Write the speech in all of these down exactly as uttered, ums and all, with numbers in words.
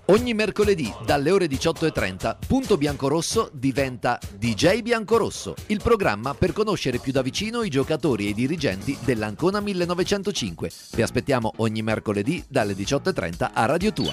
Ogni mercoledì dalle ore diciotto e trenta Punto Biancorosso diventa D J Biancorosso, il programma per conoscere più da vicino i giocatori e i dirigenti dell'Ancona millenovecentocinque. Vi aspettiamo ogni mercoledì dalle diciotto e trenta a Radio Tua.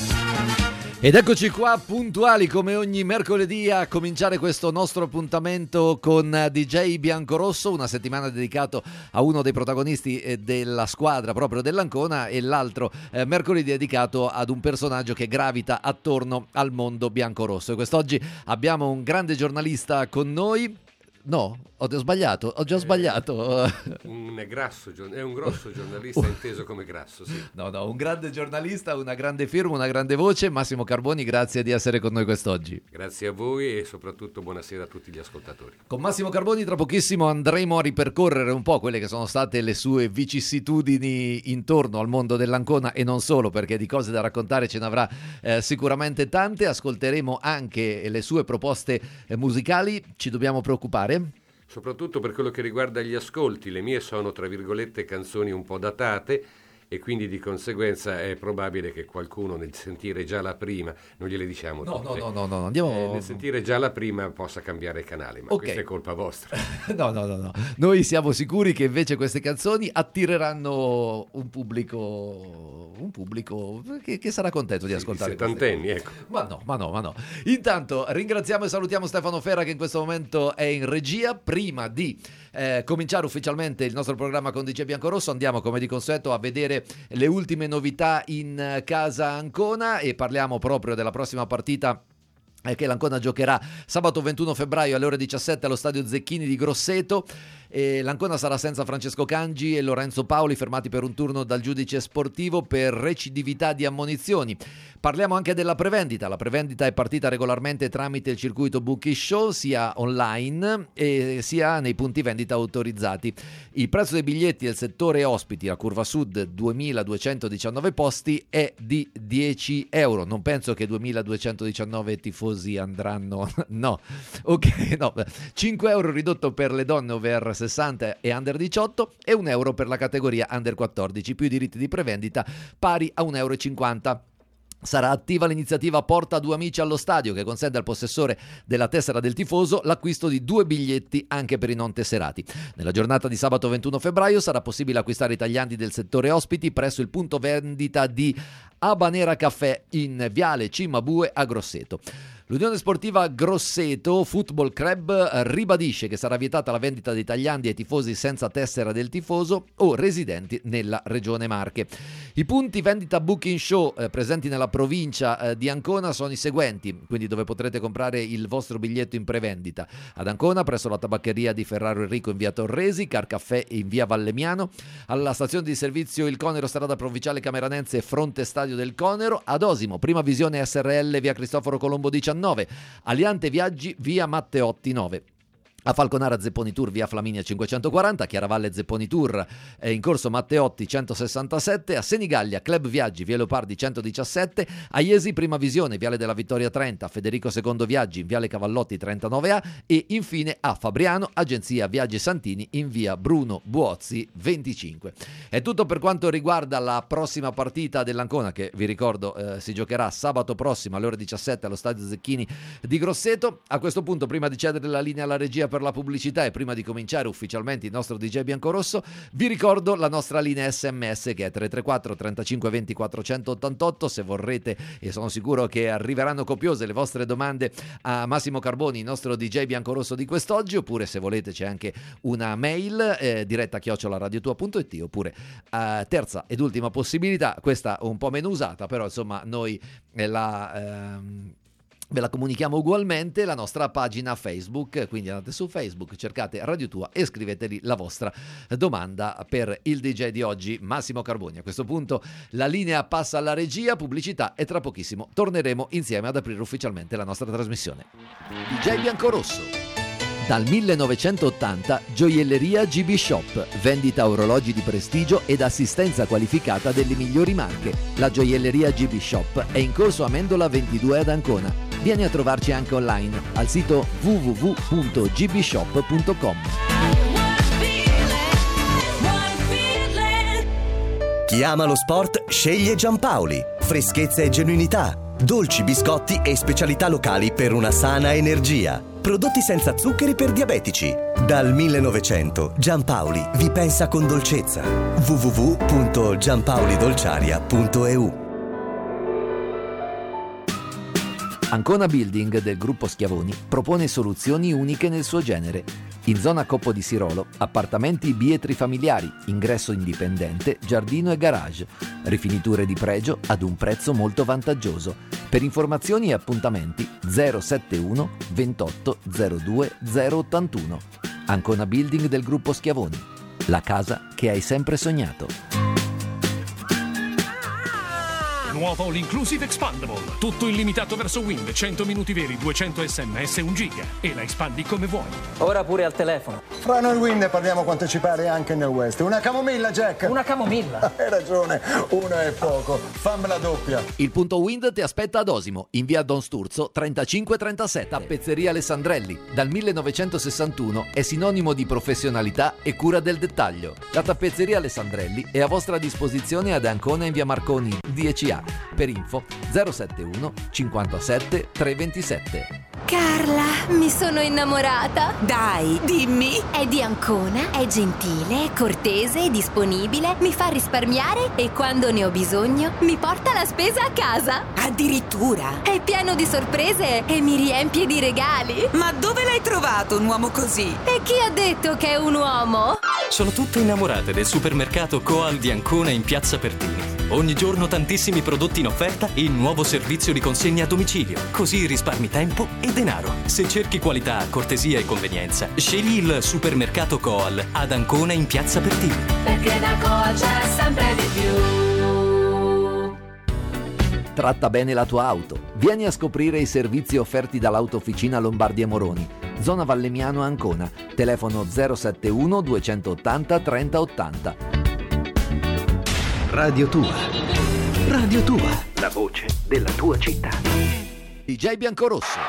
Ed eccoci qua puntuali come ogni mercoledì a cominciare questo nostro appuntamento con D J Biancorosso, una settimana dedicato a uno dei protagonisti della squadra proprio dell'Ancona e l'altro eh, mercoledì dedicato ad un personaggio che gravita attorno al mondo biancorosso. E quest'oggi abbiamo un grande giornalista con noi. No, ho sbagliato, ho già eh, sbagliato. Un grasso, è un grosso giornalista inteso come grasso, sì. No, no, un grande giornalista, una grande firma, una grande voce. Massimo Carboni, grazie di essere con noi quest'oggi. Grazie a voi e soprattutto buonasera a tutti gli ascoltatori. Con Massimo Carboni tra pochissimo andremo a ripercorrere un po' quelle che sono state le sue vicissitudini intorno al mondo dell'Ancona e non solo, perché di cose da raccontare ce ne avrà eh, sicuramente tante. Ascolteremo anche le sue proposte eh, musicali. Ci dobbiamo preoccupare? Soprattutto per quello che riguarda gli ascolti, le mie sono tra virgolette canzoni un po' datate e quindi di conseguenza è probabile che qualcuno nel sentire già la prima, non gliele diciamo no, tutte, no, no, no, no, andiamo... eh, nel sentire già la prima possa cambiare canale, ma okay. Questa è colpa vostra. no, no, no, no, noi siamo sicuri che invece queste canzoni attireranno un pubblico, un pubblico che, che sarà contento di ascoltare. Sì, settantenni, ecco. Ma no, ma no, ma no. Intanto ringraziamo e salutiamo Stefano Ferra che in questo momento è in regia. Prima di eh, cominciare ufficialmente il nostro programma con D J Biancorosso andiamo come di consueto a vedere le ultime novità in casa Ancona e parliamo proprio della prossima partita che l'Ancona giocherà sabato ventuno febbraio alle ore diciassette allo stadio Zecchini di Grosseto. E l'Ancona sarà senza Francesco Cangi e Lorenzo Paoli, fermati per un turno dal giudice sportivo per recidività di ammonizioni. Parliamo anche della prevendita. La prevendita è partita regolarmente tramite il circuito Bookie Show, sia online e sia nei punti vendita autorizzati. Il prezzo dei biglietti del settore ospiti a Curva Sud, duemiladuecentodiciannove posti, è di dieci euro. Non penso che duemiladuecentodiciannove tifosi andranno, no, ok, no, cinque euro ridotto per le donne over sessanta e under diciotto e un euro per la categoria under quattordici, più i diritti di prevendita pari a un euro e cinquanta. Sarà attiva l'iniziativa Porta due amici allo stadio, che consente al possessore della tessera del tifoso l'acquisto di due biglietti anche per i non tesserati. Nella giornata di sabato ventuno febbraio sarà possibile acquistare i tagliandi del settore ospiti presso il punto vendita di Habanera Caffè in Viale Cimabue a Grosseto. L'Unione Sportiva Grosseto Football Club ribadisce che sarà vietata la vendita dei tagliandi ai tifosi senza tessera del tifoso o residenti nella regione Marche. I punti vendita Booking Show eh, presenti nella provincia eh, di Ancona sono i seguenti, quindi dove potrete comprare il vostro biglietto in prevendita: ad Ancona presso la tabaccheria di Ferraro Enrico in via Torresi, Car Caffè in via Vallemiano, alla stazione di servizio Il Conero strada provinciale Cameranense fronte stadio del Conero, ad Osimo prima visione S R L via Cristoforo Colombo diciannove, Aliante Viaggi via Matteotti nove. A Falconara Zepponi Tour via Flaminia cinquecentoquaranta, Chiaravalle Zepponi Tour è in corso Matteotti centosessantasette, a Senigallia Club Viaggi via Leopardi centodiciassette, a Iesi Prima Visione viale della Vittoria trenta, Federico secondo Viaggi in viale Cavallotti trentanove A e infine a Fabriano Agenzia Viaggi Santini in via Bruno Buozzi venticinque. È tutto per quanto riguarda la prossima partita dell'Ancona, che vi ricordo eh, si giocherà sabato prossimo alle ore diciassette allo stadio Zecchini di Grosseto. A questo punto, prima di cedere la linea alla regia per la pubblicità e prima di cominciare ufficialmente il nostro D J Biancorosso, vi ricordo la nostra linea S M S che è tre tre quattro trentacinque venti quattrocentottantotto. Se vorrete, e sono sicuro che arriveranno copiose le vostre domande a Massimo Carboni, il nostro D J Biancorosso di quest'oggi, oppure se volete c'è anche una mail eh, diretta chiocciola radiotua punto it, oppure eh, terza ed ultima possibilità, questa un po' meno usata, però insomma noi eh, la ehm, ve la comunichiamo ugualmente, la nostra pagina Facebook, quindi andate su Facebook, cercate Radio Tua e scriveteli la vostra domanda per il D J di oggi, Massimo Carboni. A questo punto la linea passa alla regia, pubblicità e tra pochissimo torneremo insieme ad aprire ufficialmente la nostra trasmissione. D J Biancorosso. Dal millenovecentottanta Gioielleria G B Shop, vendita orologi di prestigio ed assistenza qualificata delle migliori marche. La Gioielleria G B Shop è in corso Amendola ventidue ad Ancona. Vieni a trovarci anche online al sito w w w punto g b shop punto com. Chi ama lo sport sceglie Giampaoli. Freschezza e genuinità. Dolci, biscotti e specialità locali per una sana energia. Prodotti senza zuccheri per diabetici. Dal millenovecento Giampaoli vi pensa con dolcezza. w w w punto giampaolidolciaria punto e u. Ancona Building del gruppo Schiavoni propone soluzioni uniche nel suo genere. In zona Coppo di Sirolo, appartamenti bietri familiari, ingresso indipendente, giardino e garage. Rifiniture di pregio ad un prezzo molto vantaggioso. Per informazioni e appuntamenti zero settantuno ventotto zero due zero ottantuno. Ancona Building del gruppo Schiavoni. La casa che hai sempre sognato. Nuovo All Inclusive Expandable. Tutto illimitato verso Wind, cento minuti veri, duecento sms, un giga. E la espandi come vuoi. Ora pure al telefono. Fra noi Wind parliamo quanto ci pare anche nel West. Una camomilla, Jack. Una camomilla. Hai ragione, una è poco. Fammela doppia. Il punto Wind ti aspetta ad Osimo, in via Don Sturzo trentacinque trentasette. Tappezzeria Alessandrelli, dal millenovecentosessantuno è sinonimo di professionalità e cura del dettaglio. La tappezzeria Alessandrelli è a vostra disposizione ad Ancona in via Marconi dieci A. Per info zero settantuno cinquantasette trecentoventisette. Carla, mi sono innamorata. Dai, dimmi. È di Ancona, è gentile, è cortese, è disponibile, mi fa risparmiare e quando ne ho bisogno mi porta la spesa a casa. Addirittura. È pieno di sorprese e mi riempie di regali. Ma dove l'hai trovato un uomo così? E chi ha detto che è un uomo? Sono tutte innamorate del supermercato Coal di Ancona in Piazza Pertini. Ogni giorno tantissimi prodotti in offerta e il nuovo servizio di consegna a domicilio. Così risparmi tempo e denaro. Se cerchi qualità, cortesia e convenienza, scegli il supermercato Coal ad Ancona in Piazza Pertini. Perché da Coal c'è sempre di più. Tratta bene la tua auto. Vieni a scoprire i servizi offerti dall'Autofficina Lombardi e Moroni. Zona Vallemiano Ancona. Telefono zero settantuno duecentottanta trenta ottanta. Radio Tua. Radio Tua. La voce della tua città. D J Biancorosso.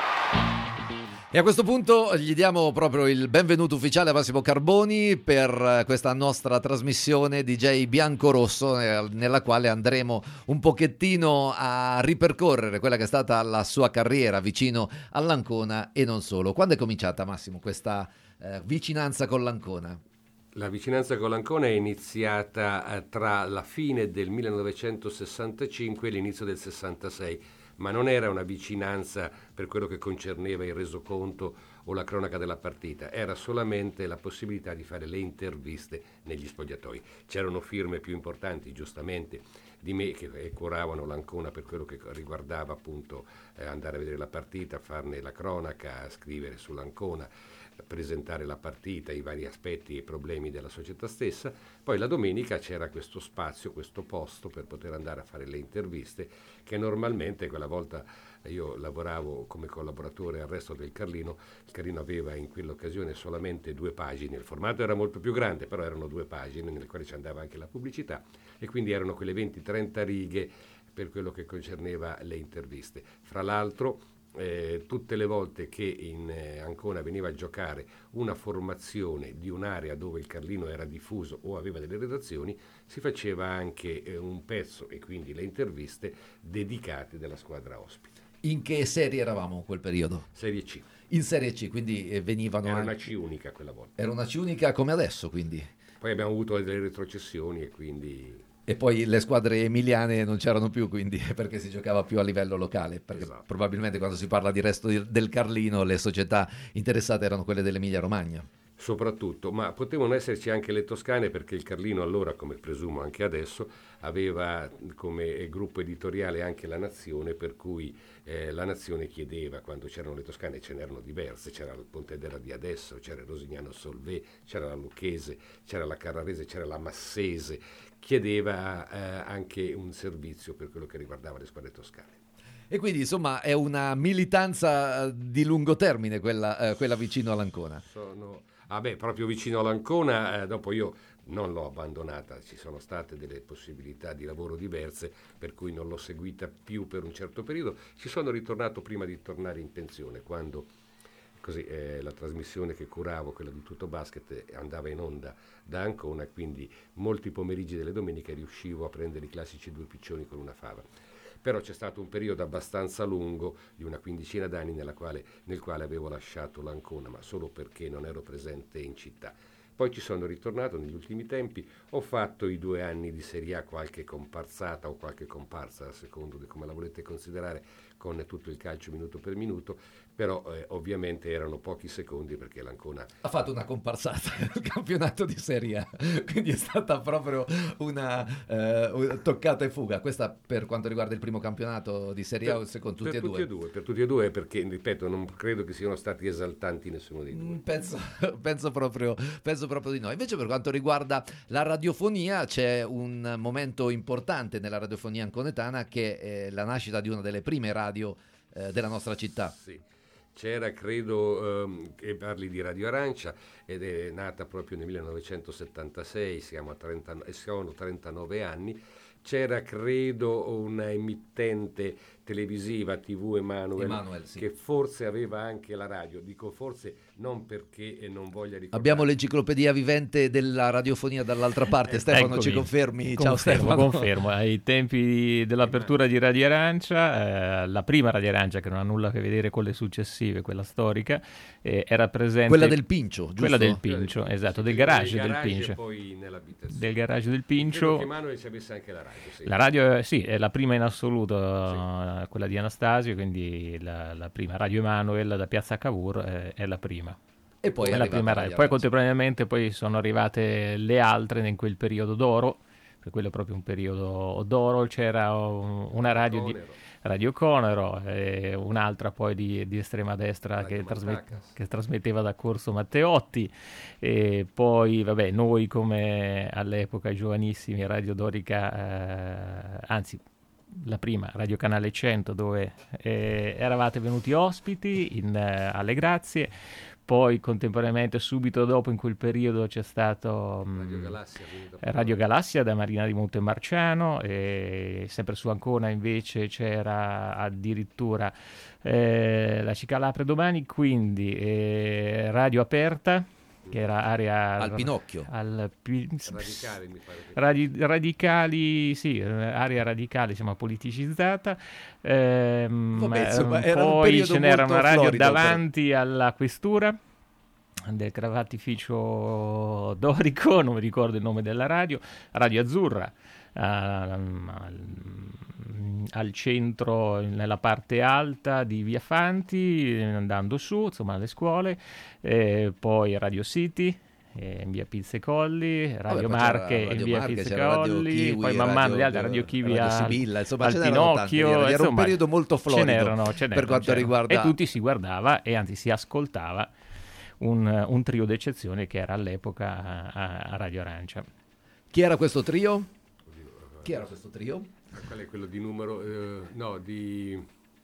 E a questo punto gli diamo proprio il benvenuto ufficiale a Massimo Carboni per questa nostra trasmissione D J Biancorosso, nella quale andremo un pochettino a ripercorrere quella che è stata la sua carriera vicino all'Ancona e non solo. Quando è cominciata, Massimo, questa eh, vicinanza con l'Ancona? La vicinanza con l'Ancona è iniziata tra la fine del millenovecentosessantacinque e l'inizio del sessantasei, ma non era una vicinanza per quello che concerneva il resoconto o la cronaca della partita, era solamente la possibilità di fare le interviste negli spogliatoi. C'erano firme più importanti, giustamente, di me che curavano l'Ancona per quello che riguardava appunto eh, andare a vedere la partita, farne la cronaca, scrivere sull'Ancona, presentare la partita, i vari aspetti e problemi della società stessa. Poi la domenica c'era questo spazio, questo posto per poter andare a fare le interviste, che normalmente quella volta io lavoravo come collaboratore al Resto del Carlino. Il Carlino aveva in quell'occasione solamente due pagine, il formato era molto più grande, però erano due pagine nelle quali ci andava anche la pubblicità e quindi erano quelle venti trenta righe per quello che concerneva le interviste. Fra l'altro Eh, tutte le volte che in eh, Ancona veniva a giocare una formazione di un'area dove il Carlino era diffuso o aveva delle redazioni, si faceva anche eh, un pezzo e quindi le interviste dedicate della squadra ospite. In che serie eravamo in quel periodo? Serie C. In Serie C, quindi eh, venivano Era anche... una C unica quella volta. Era una C unica come adesso, quindi. Poi abbiamo avuto delle retrocessioni e quindi... E poi le squadre emiliane non c'erano più, quindi perché si giocava più a livello locale, perché esatto. Probabilmente quando si parla di Resto del Carlino le società interessate erano quelle dell'Emilia Romagna. Soprattutto, ma potevano esserci anche le toscane, perché il Carlino allora, come presumo anche adesso, aveva come gruppo editoriale anche La Nazione, per cui eh, La Nazione chiedeva, quando c'erano le toscane, ce n'erano diverse, c'era il Pontedera di adesso, c'era il Rosignano Solvay, c'era la Lucchese, c'era la Carrarese, c'era la Massese, chiedeva eh, anche un servizio per quello che riguardava le squadre toscane. E quindi insomma è una militanza di lungo termine quella, eh, quella vicino all'Ancona. Sono, ah beh, proprio vicino all'Ancona, eh, dopo io non l'ho abbandonata, ci sono state delle possibilità di lavoro diverse, per cui non l'ho seguita più per un certo periodo. Ci sono ritornato prima di tornare in pensione, quando così eh, la trasmissione che curavo, quella di Tutto Basket, andava in onda da Ancona, quindi molti pomeriggi delle domeniche riuscivo a prendere i classici due piccioni con una fava. però c'è stato un periodo abbastanza lungo, di una quindicina d'anni, nella quale, nel quale avevo lasciato l'Ancona, ma solo perché non ero presente in città. Poi ci sono ritornato negli ultimi tempi, ho fatto i due anni di Serie A, qualche comparsata o qualche comparsa, a secondo di come la volete considerare, con tutto il calcio minuto per minuto, però eh, ovviamente erano pochi secondi perché l'Ancona ha fatto una comparsata nel campionato di Serie A, quindi è stata proprio una eh, toccata e fuga. Questa per quanto riguarda il primo campionato di Serie A, o se con tutti, per e, tutti due? e due? Per tutti e due, perché ripeto, non credo che siano stati esaltanti nessuno dei due. Penso, penso, proprio, penso proprio di no. Invece per quanto riguarda la radiofonia, c'è un momento importante nella radiofonia anconetana, che è la nascita di una delle prime radio eh, della nostra città. Sì. C'era, credo, ehm, che parli di Radio Arancia, ed è nata proprio nel millenovecentosettantasei, siamo a trenta, sono trentanove anni. C'era, credo, una emittente televisiva, tivù Emanuel, Emanuel sì. che forse aveva anche la radio. Dico forse non perché non voglia ricordare. Abbiamo l'enciclopedia vivente della radiofonia dall'altra parte. Stefano, Eccomi. ci confermi? Confermo, Ciao Stefano. Confermo, ai tempi dell'apertura di Radio Arancia, eh, la prima Radio Arancia, che non ha nulla a che vedere con le successive, quella storica, eh, era presente... Quella del Pincio, giusto? Quella del Pincio, esatto, del garage, del del garage Pincio. E poi nell'abitazione. Del garage del Pincio. Credo che Emanuele ci avesse anche la radio. Sì. La radio, sì, è la prima in assoluto, Sì. quella di Anastasio, quindi la, la prima. Radio Emanuel da Piazza Cavour eh, è la prima. E poi, è la prima radio. Poi contemporaneamente poi sono arrivate le altre in quel periodo d'oro, per quello è proprio un periodo d'oro. C'era un, una radio di Radio Conero, e un'altra poi di, di estrema destra che, trasmet, che trasmetteva da Corso Matteotti, e poi vabbè, noi come all'epoca giovanissimi Radio Dorica, eh, anzi la prima Radio Canale cento, dove eh, eravate venuti ospiti in, eh, alle Grazie. Poi contemporaneamente, subito dopo, in quel periodo, c'è stato mh, Radio Galassia, Radio Galassia da Marina di Montemarciano, e sempre su Ancona invece c'era addirittura eh, la Cicalapre Domani, quindi eh, Radio Aperta, che era area al Pinocchio, al pi- radicali, mi pare che... Radi- radicali, sì, area radicale, diciamo, politicizzata. Ehm, Vabbè, insomma, era un poi periodo ce n'era molto una radio florido, davanti per... alla questura del cravatificio dorico, non mi ricordo il nome della radio, Radio Azzurra, uh, al, al centro, nella parte alta di Via Fanti, andando su, insomma, alle scuole, eh, poi Radio City eh, in via Pizzecolli, Radio Vabbè, Marche Radio in via Marche, Pizzecolli, Kiwi, poi man mano Radio, le altre, Radio Kiwi Radio al, Sibilla, insomma, al ce n'erano Pinocchio, tante, era, insomma, un periodo molto florido, ce n'erano, ce n'erano, per quanto c'erano. riguarda... E tutti si guardava, e anzi si ascoltava un, un trio d'eccezione che era all'epoca a, a Radio Arancia. Chi era questo trio? Chi era questo trio? Qual è quello di numero... Eh, no, di...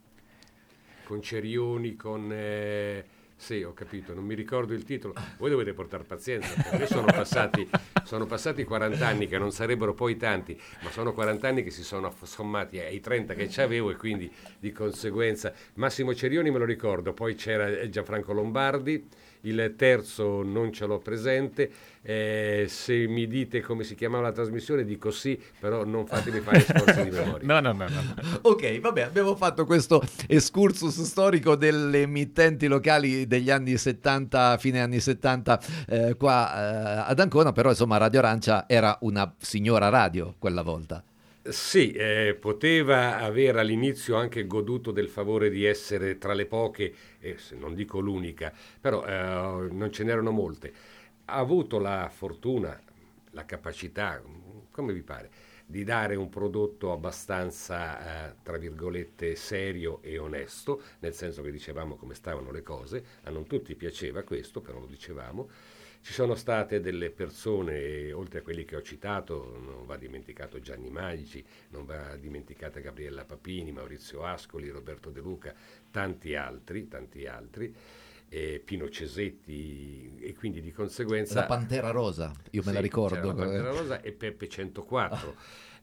con Cerioni, con... Eh, sì, ho capito, non mi ricordo il titolo. Voi dovete portare pazienza, perché sono passati, sono passati quaranta anni, che non sarebbero poi tanti, ma sono quaranta anni che si sono sommati ai trenta che c'avevo, e quindi di conseguenza Massimo Cerioni me lo ricordo, poi c'era Gianfranco Lombardi, il terzo non ce l'ho presente, eh, se mi dite come si chiamava la trasmissione dico sì, però non fatemi fare sforzi di memoria. No, no, no, no. Ok, vabbè, abbiamo fatto questo excursus storico delle emittenti locali degli anni settanta, fine anni settanta, eh, qua eh, ad Ancona, però insomma Radio Arancia era una signora radio quella volta. Sì, eh, poteva aver all'inizio anche goduto del favore di essere tra le poche, eh, se non dico l'unica, però eh, non ce n'erano molte. Ha avuto la fortuna, la capacità, come vi pare, di dare un prodotto abbastanza, eh, tra virgolette, serio e onesto, nel senso che dicevamo come stavano le cose, a non tutti piaceva questo, però lo dicevamo. Ci sono state delle persone, oltre a quelli che ho citato, non va dimenticato Gianni Magici, non va dimenticata Gabriella Papini, Maurizio Ascoli, Roberto De Luca, tanti altri, tanti altri, eh, Pino Cesetti, e quindi di conseguenza... La Pantera Rosa, io me sì, la ricordo. La Pantera Rosa e Peppe centoquattro.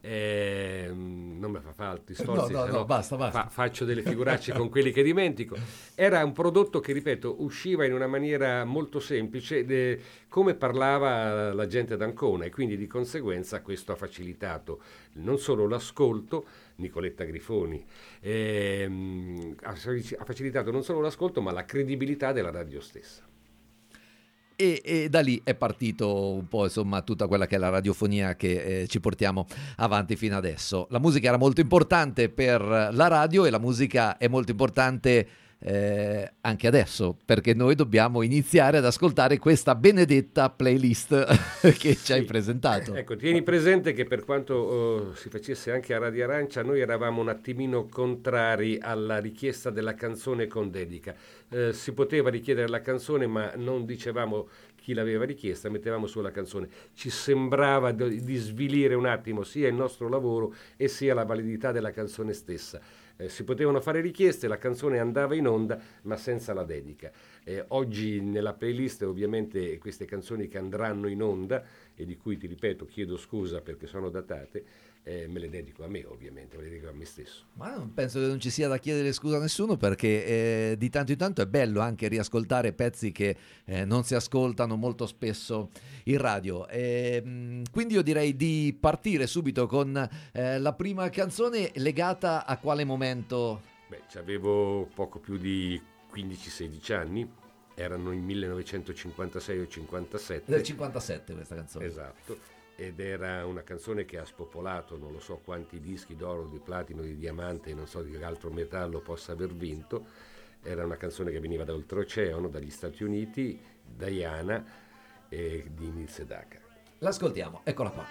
Eh, non mi fa fare altri sforzi, no, no, no, basta, basta. Fa, faccio delle figuracce con quelli che dimentico. Era un prodotto che, ripeto, usciva in una maniera molto semplice, de, come parlava la gente d'Ancona, e quindi di conseguenza questo ha facilitato non solo l'ascolto, Nicoletta Grifoni, ehm, ha, ha facilitato non solo l'ascolto ma la credibilità della radio stessa. E, e da lì è partito un po', insomma, tutta quella che è la radiofonia che eh, ci portiamo avanti fino adesso. La musica era molto importante per la radio e la musica è molto importante eh, anche adesso, perché noi dobbiamo iniziare ad ascoltare questa benedetta playlist che ci sì. hai presentato. Ecco, tieni presente che per quanto oh, si facesse anche a Radio Arancia, noi eravamo un attimino contrari alla richiesta della canzone con dedica. Eh, si poteva richiedere la canzone, ma non dicevamo chi l'aveva richiesta, mettevamo sulla canzone. Ci sembrava di, di svilire un attimo sia il nostro lavoro e sia la validità della canzone stessa. Eh, si potevano fare richieste, la canzone andava in onda, ma senza la dedica. Eh, oggi nella playlist ovviamente queste canzoni che andranno in onda, e di cui ti ripeto chiedo scusa perché sono datate, eh, me le dedico a me, ovviamente, me le dedico a me stesso. Ma non penso che non ci sia da chiedere scusa a nessuno, perché eh, di tanto in tanto è bello anche riascoltare pezzi che eh, non si ascoltano molto spesso in radio. E, quindi io direi di partire subito con eh, la prima canzone legata a quale momento? Beh, avevo poco più di quindici sedici anni, erano il millenovecentocinquantasei o cinquantasette. Del cinquantasette questa canzone. Esatto. Ed era una canzone che ha spopolato non lo so quanti dischi d'oro, di platino, di diamante e non so di che altro metallo possa aver vinto. Era una canzone che veniva da oltreoceano, dagli Stati Uniti, Diana, e di Neil Sedaka. L'ascoltiamo, eccola qua.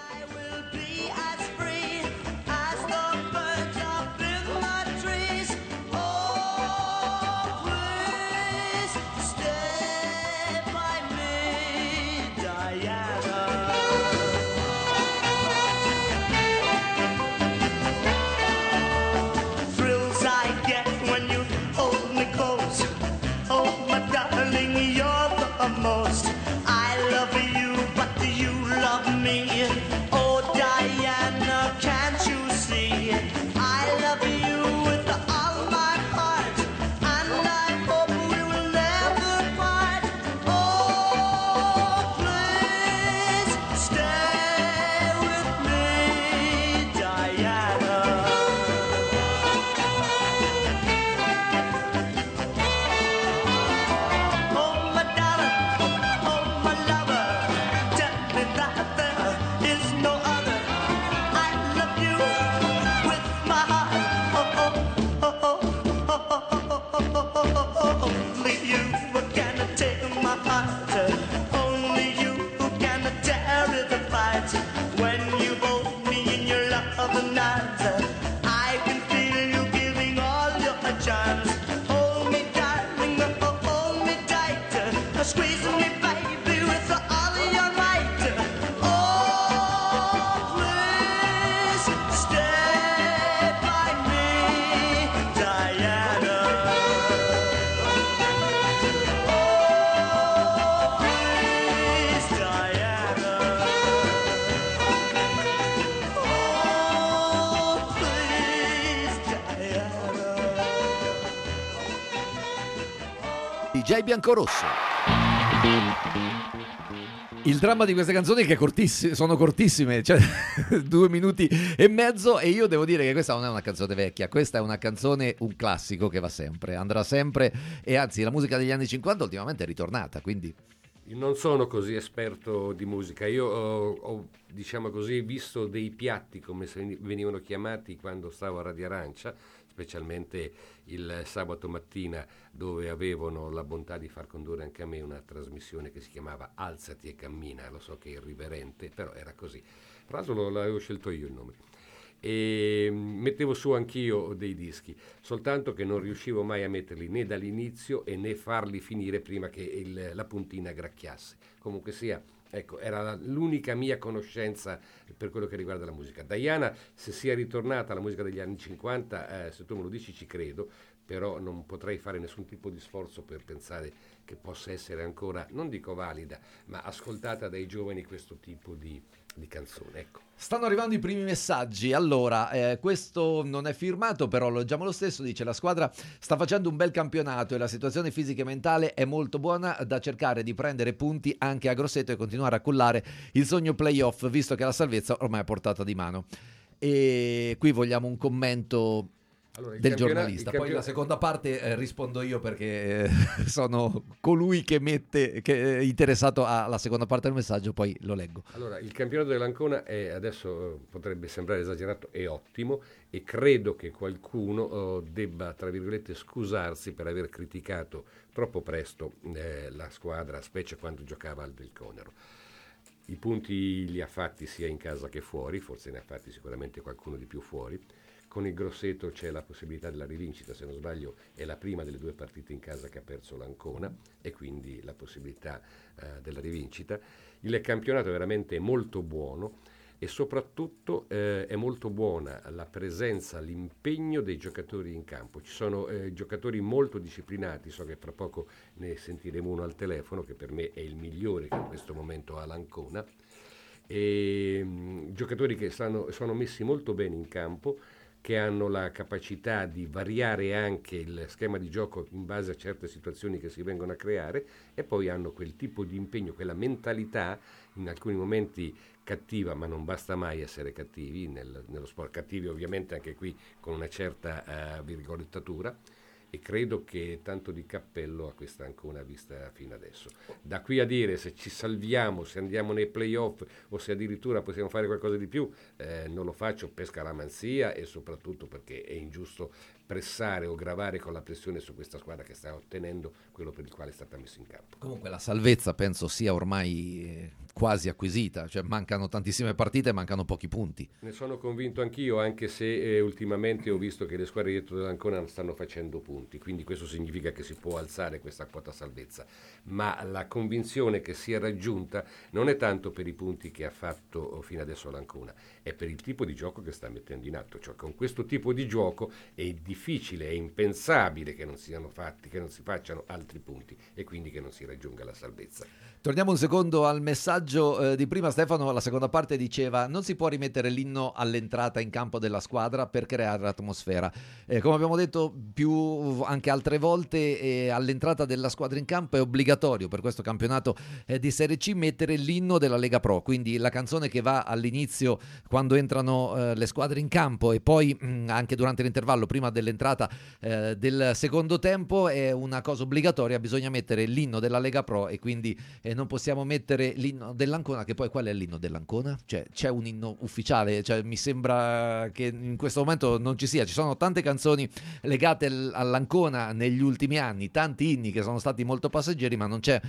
D J Biancorosso. Il dramma di queste canzoni è che cortissime, sono cortissime, cioè due minuti e mezzo, e io devo dire che questa non è una canzone vecchia, questa è una canzone, un classico che va sempre, andrà sempre, e anzi la musica degli anni cinquanta ultimamente è ritornata, quindi... Non sono così esperto di musica, io ho, ho diciamo così visto dei piatti come venivano chiamati quando stavo a Radio Arancia, specialmente il sabato mattina, dove avevano la bontà di far condurre anche a me una trasmissione che si chiamava Alzati e cammina. Lo so che è irriverente, però era così. Tra l'altro l'avevo scelto io il nome. E mettevo su anch'io dei dischi, soltanto che non riuscivo mai a metterli né dall'inizio e né farli finire prima che il, la puntina gracchiasse. Comunque sia, ecco, era l'unica mia conoscenza per quello che riguarda la musica. Diana, se sia ritornata alla musica degli anni cinquanta, eh, se tu me lo dici ci credo, però non potrei fare nessun tipo di sforzo per pensare che possa essere ancora, non dico valida, ma ascoltata dai giovani questo tipo di, di canzone, ecco. Stanno arrivando i primi messaggi. Allora, eh, questo non è firmato, però lo leggiamo lo stesso. Dice: la squadra sta facendo un bel campionato e la situazione fisica e mentale è molto buona da cercare di prendere punti anche a Grosseto e continuare a cullare il sogno playoff, visto che la salvezza ormai è a portata di mano. E qui vogliamo un commento allora, del giornalista. campion- Poi la seconda parte eh, rispondo io, perché eh, sono colui che mette che è interessato alla seconda parte del messaggio, poi lo leggo. Allora, il campionato dell'Ancona è, adesso potrebbe sembrare esagerato, è ottimo, e credo che qualcuno oh, debba, tra virgolette, scusarsi per aver criticato troppo presto eh, la squadra, specie quando giocava al Del Conero. I punti li ha fatti sia in casa che fuori, forse ne ha fatti sicuramente qualcuno di più fuori. Con il Grosseto c'è la possibilità della rivincita, se non sbaglio è la prima delle due partite in casa che ha perso l'Ancona, e quindi la possibilità eh, della rivincita. Il campionato è veramente molto buono, e soprattutto eh, è molto buona la presenza, l'impegno dei giocatori in campo. Ci sono eh, giocatori molto disciplinati, so che tra poco ne sentiremo uno al telefono, che per me è il migliore che in questo momento ha l'Ancona, e mh, giocatori che stanno, sono messi molto bene in campo, che hanno la capacità di variare anche il schema di gioco in base a certe situazioni che si vengono a creare, e poi hanno quel tipo di impegno, quella mentalità, in alcuni momenti cattiva, ma non basta mai essere cattivi nel, nello sport, cattivi ovviamente anche qui con una certa uh, virgolettatura, e credo che tanto di cappello a questa Ancona vista fino adesso. Da qui a dire se ci salviamo, se andiamo nei playoff o se addirittura possiamo fare qualcosa di più, eh, non lo faccio per scaramanzia, e soprattutto perché è ingiusto pressare o gravare con la pressione su questa squadra che sta ottenendo quello per il quale è stata messa in campo. Comunque la salvezza penso sia ormai eh, quasi acquisita, cioè mancano tantissime partite e mancano pochi punti. Ne sono convinto anch'io, anche se eh, ultimamente ho visto che le squadre dietro dell'Ancona stanno facendo punti, quindi questo significa che si può alzare questa quota salvezza, ma la convinzione che sia raggiunta non è tanto per i punti che ha fatto fino adesso l'Ancona, è per il tipo di gioco che sta mettendo in atto. Cioè, con questo tipo di gioco è difficile, è impensabile che non siano fatti, che non si facciano altri punti, e quindi che non si raggiunga la salvezza. Torniamo un secondo al messaggio eh, di prima. Stefano, la seconda parte, diceva: non si può rimettere l'inno all'entrata in campo della squadra per creare l'atmosfera. Eh, come abbiamo detto più anche altre volte, eh, all'entrata della squadra in campo è obbligatorio per questo campionato eh, di Serie C mettere l'inno della Lega Pro, quindi la canzone che va all'inizio quando entrano eh, le squadre in campo, e poi mh, anche durante l'intervallo prima dell'entrata eh, del secondo tempo, è una cosa obbligatoria. Bisogna mettere l'inno della Lega Pro, e quindi eh, non possiamo mettere l'inno dell'Ancona, che poi qual è l'inno dell'Ancona? Cioè, c'è un inno ufficiale? Cioè, mi sembra che in questo momento non ci sia. Ci sono tante canzoni legate all'Ancona negli ultimi anni, tanti inni che sono stati molto passeggeri, ma non c'è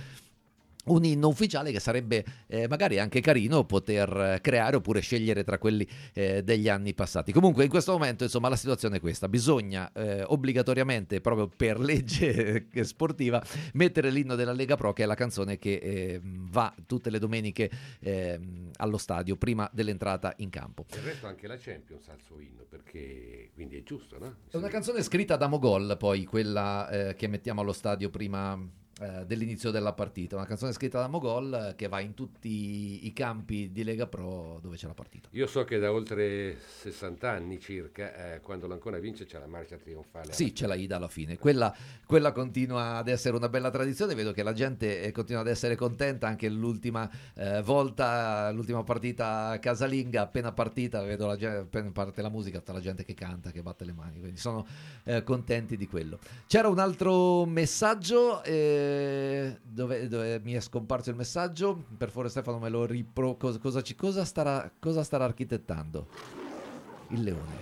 un inno ufficiale, che sarebbe eh, magari anche carino poter creare, oppure scegliere tra quelli eh, degli anni passati. Comunque in questo momento, insomma, la situazione è questa: bisogna eh, obbligatoriamente, proprio per legge eh, sportiva, mettere l'inno della Lega Pro, che è la canzone che eh, va tutte le domeniche eh, allo stadio prima dell'entrata in campo. Del resto anche la Champions ha il suo inno, perché quindi è giusto, no? È una canzone scritta da Mogol, poi quella eh, che mettiamo allo stadio prima Eh, dell'inizio della partita, una canzone scritta da Mogol eh, che va in tutti i campi di Lega Pro dove c'è la partita. Io so che da oltre sessanta anni circa, eh, quando l'Ancona vince, c'è la marcia trionfale. Sì, c'è la Ida alla fine, quella, quella continua ad essere una bella tradizione. Vedo che la gente eh, continua ad essere contenta. Anche l'ultima eh, volta, l'ultima partita casalinga, appena partita, vedo la gente, appena parte la musica, tutta la gente che canta, che batte le mani, quindi sono eh, contenti di quello. C'era un altro messaggio eh, Dove, dove mi è scomparso il messaggio. Per favore Stefano me lo ripro. Cosa, cosa, ci, cosa, starà, cosa starà architettando il leone?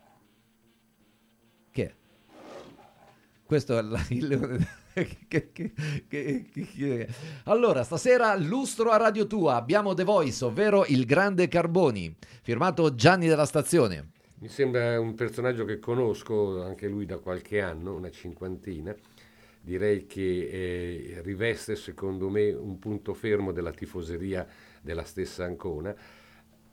Che è? Questo è la, il leone che, che, che, che. Allora, stasera lustro a Radio Tua abbiamo The Voice, ovvero il grande Carboni, firmato Gianni della Stazione. Mi sembra un personaggio che conosco, anche lui da qualche anno, una cinquantina. Direi che eh, riveste secondo me un punto fermo della tifoseria della stessa Ancona.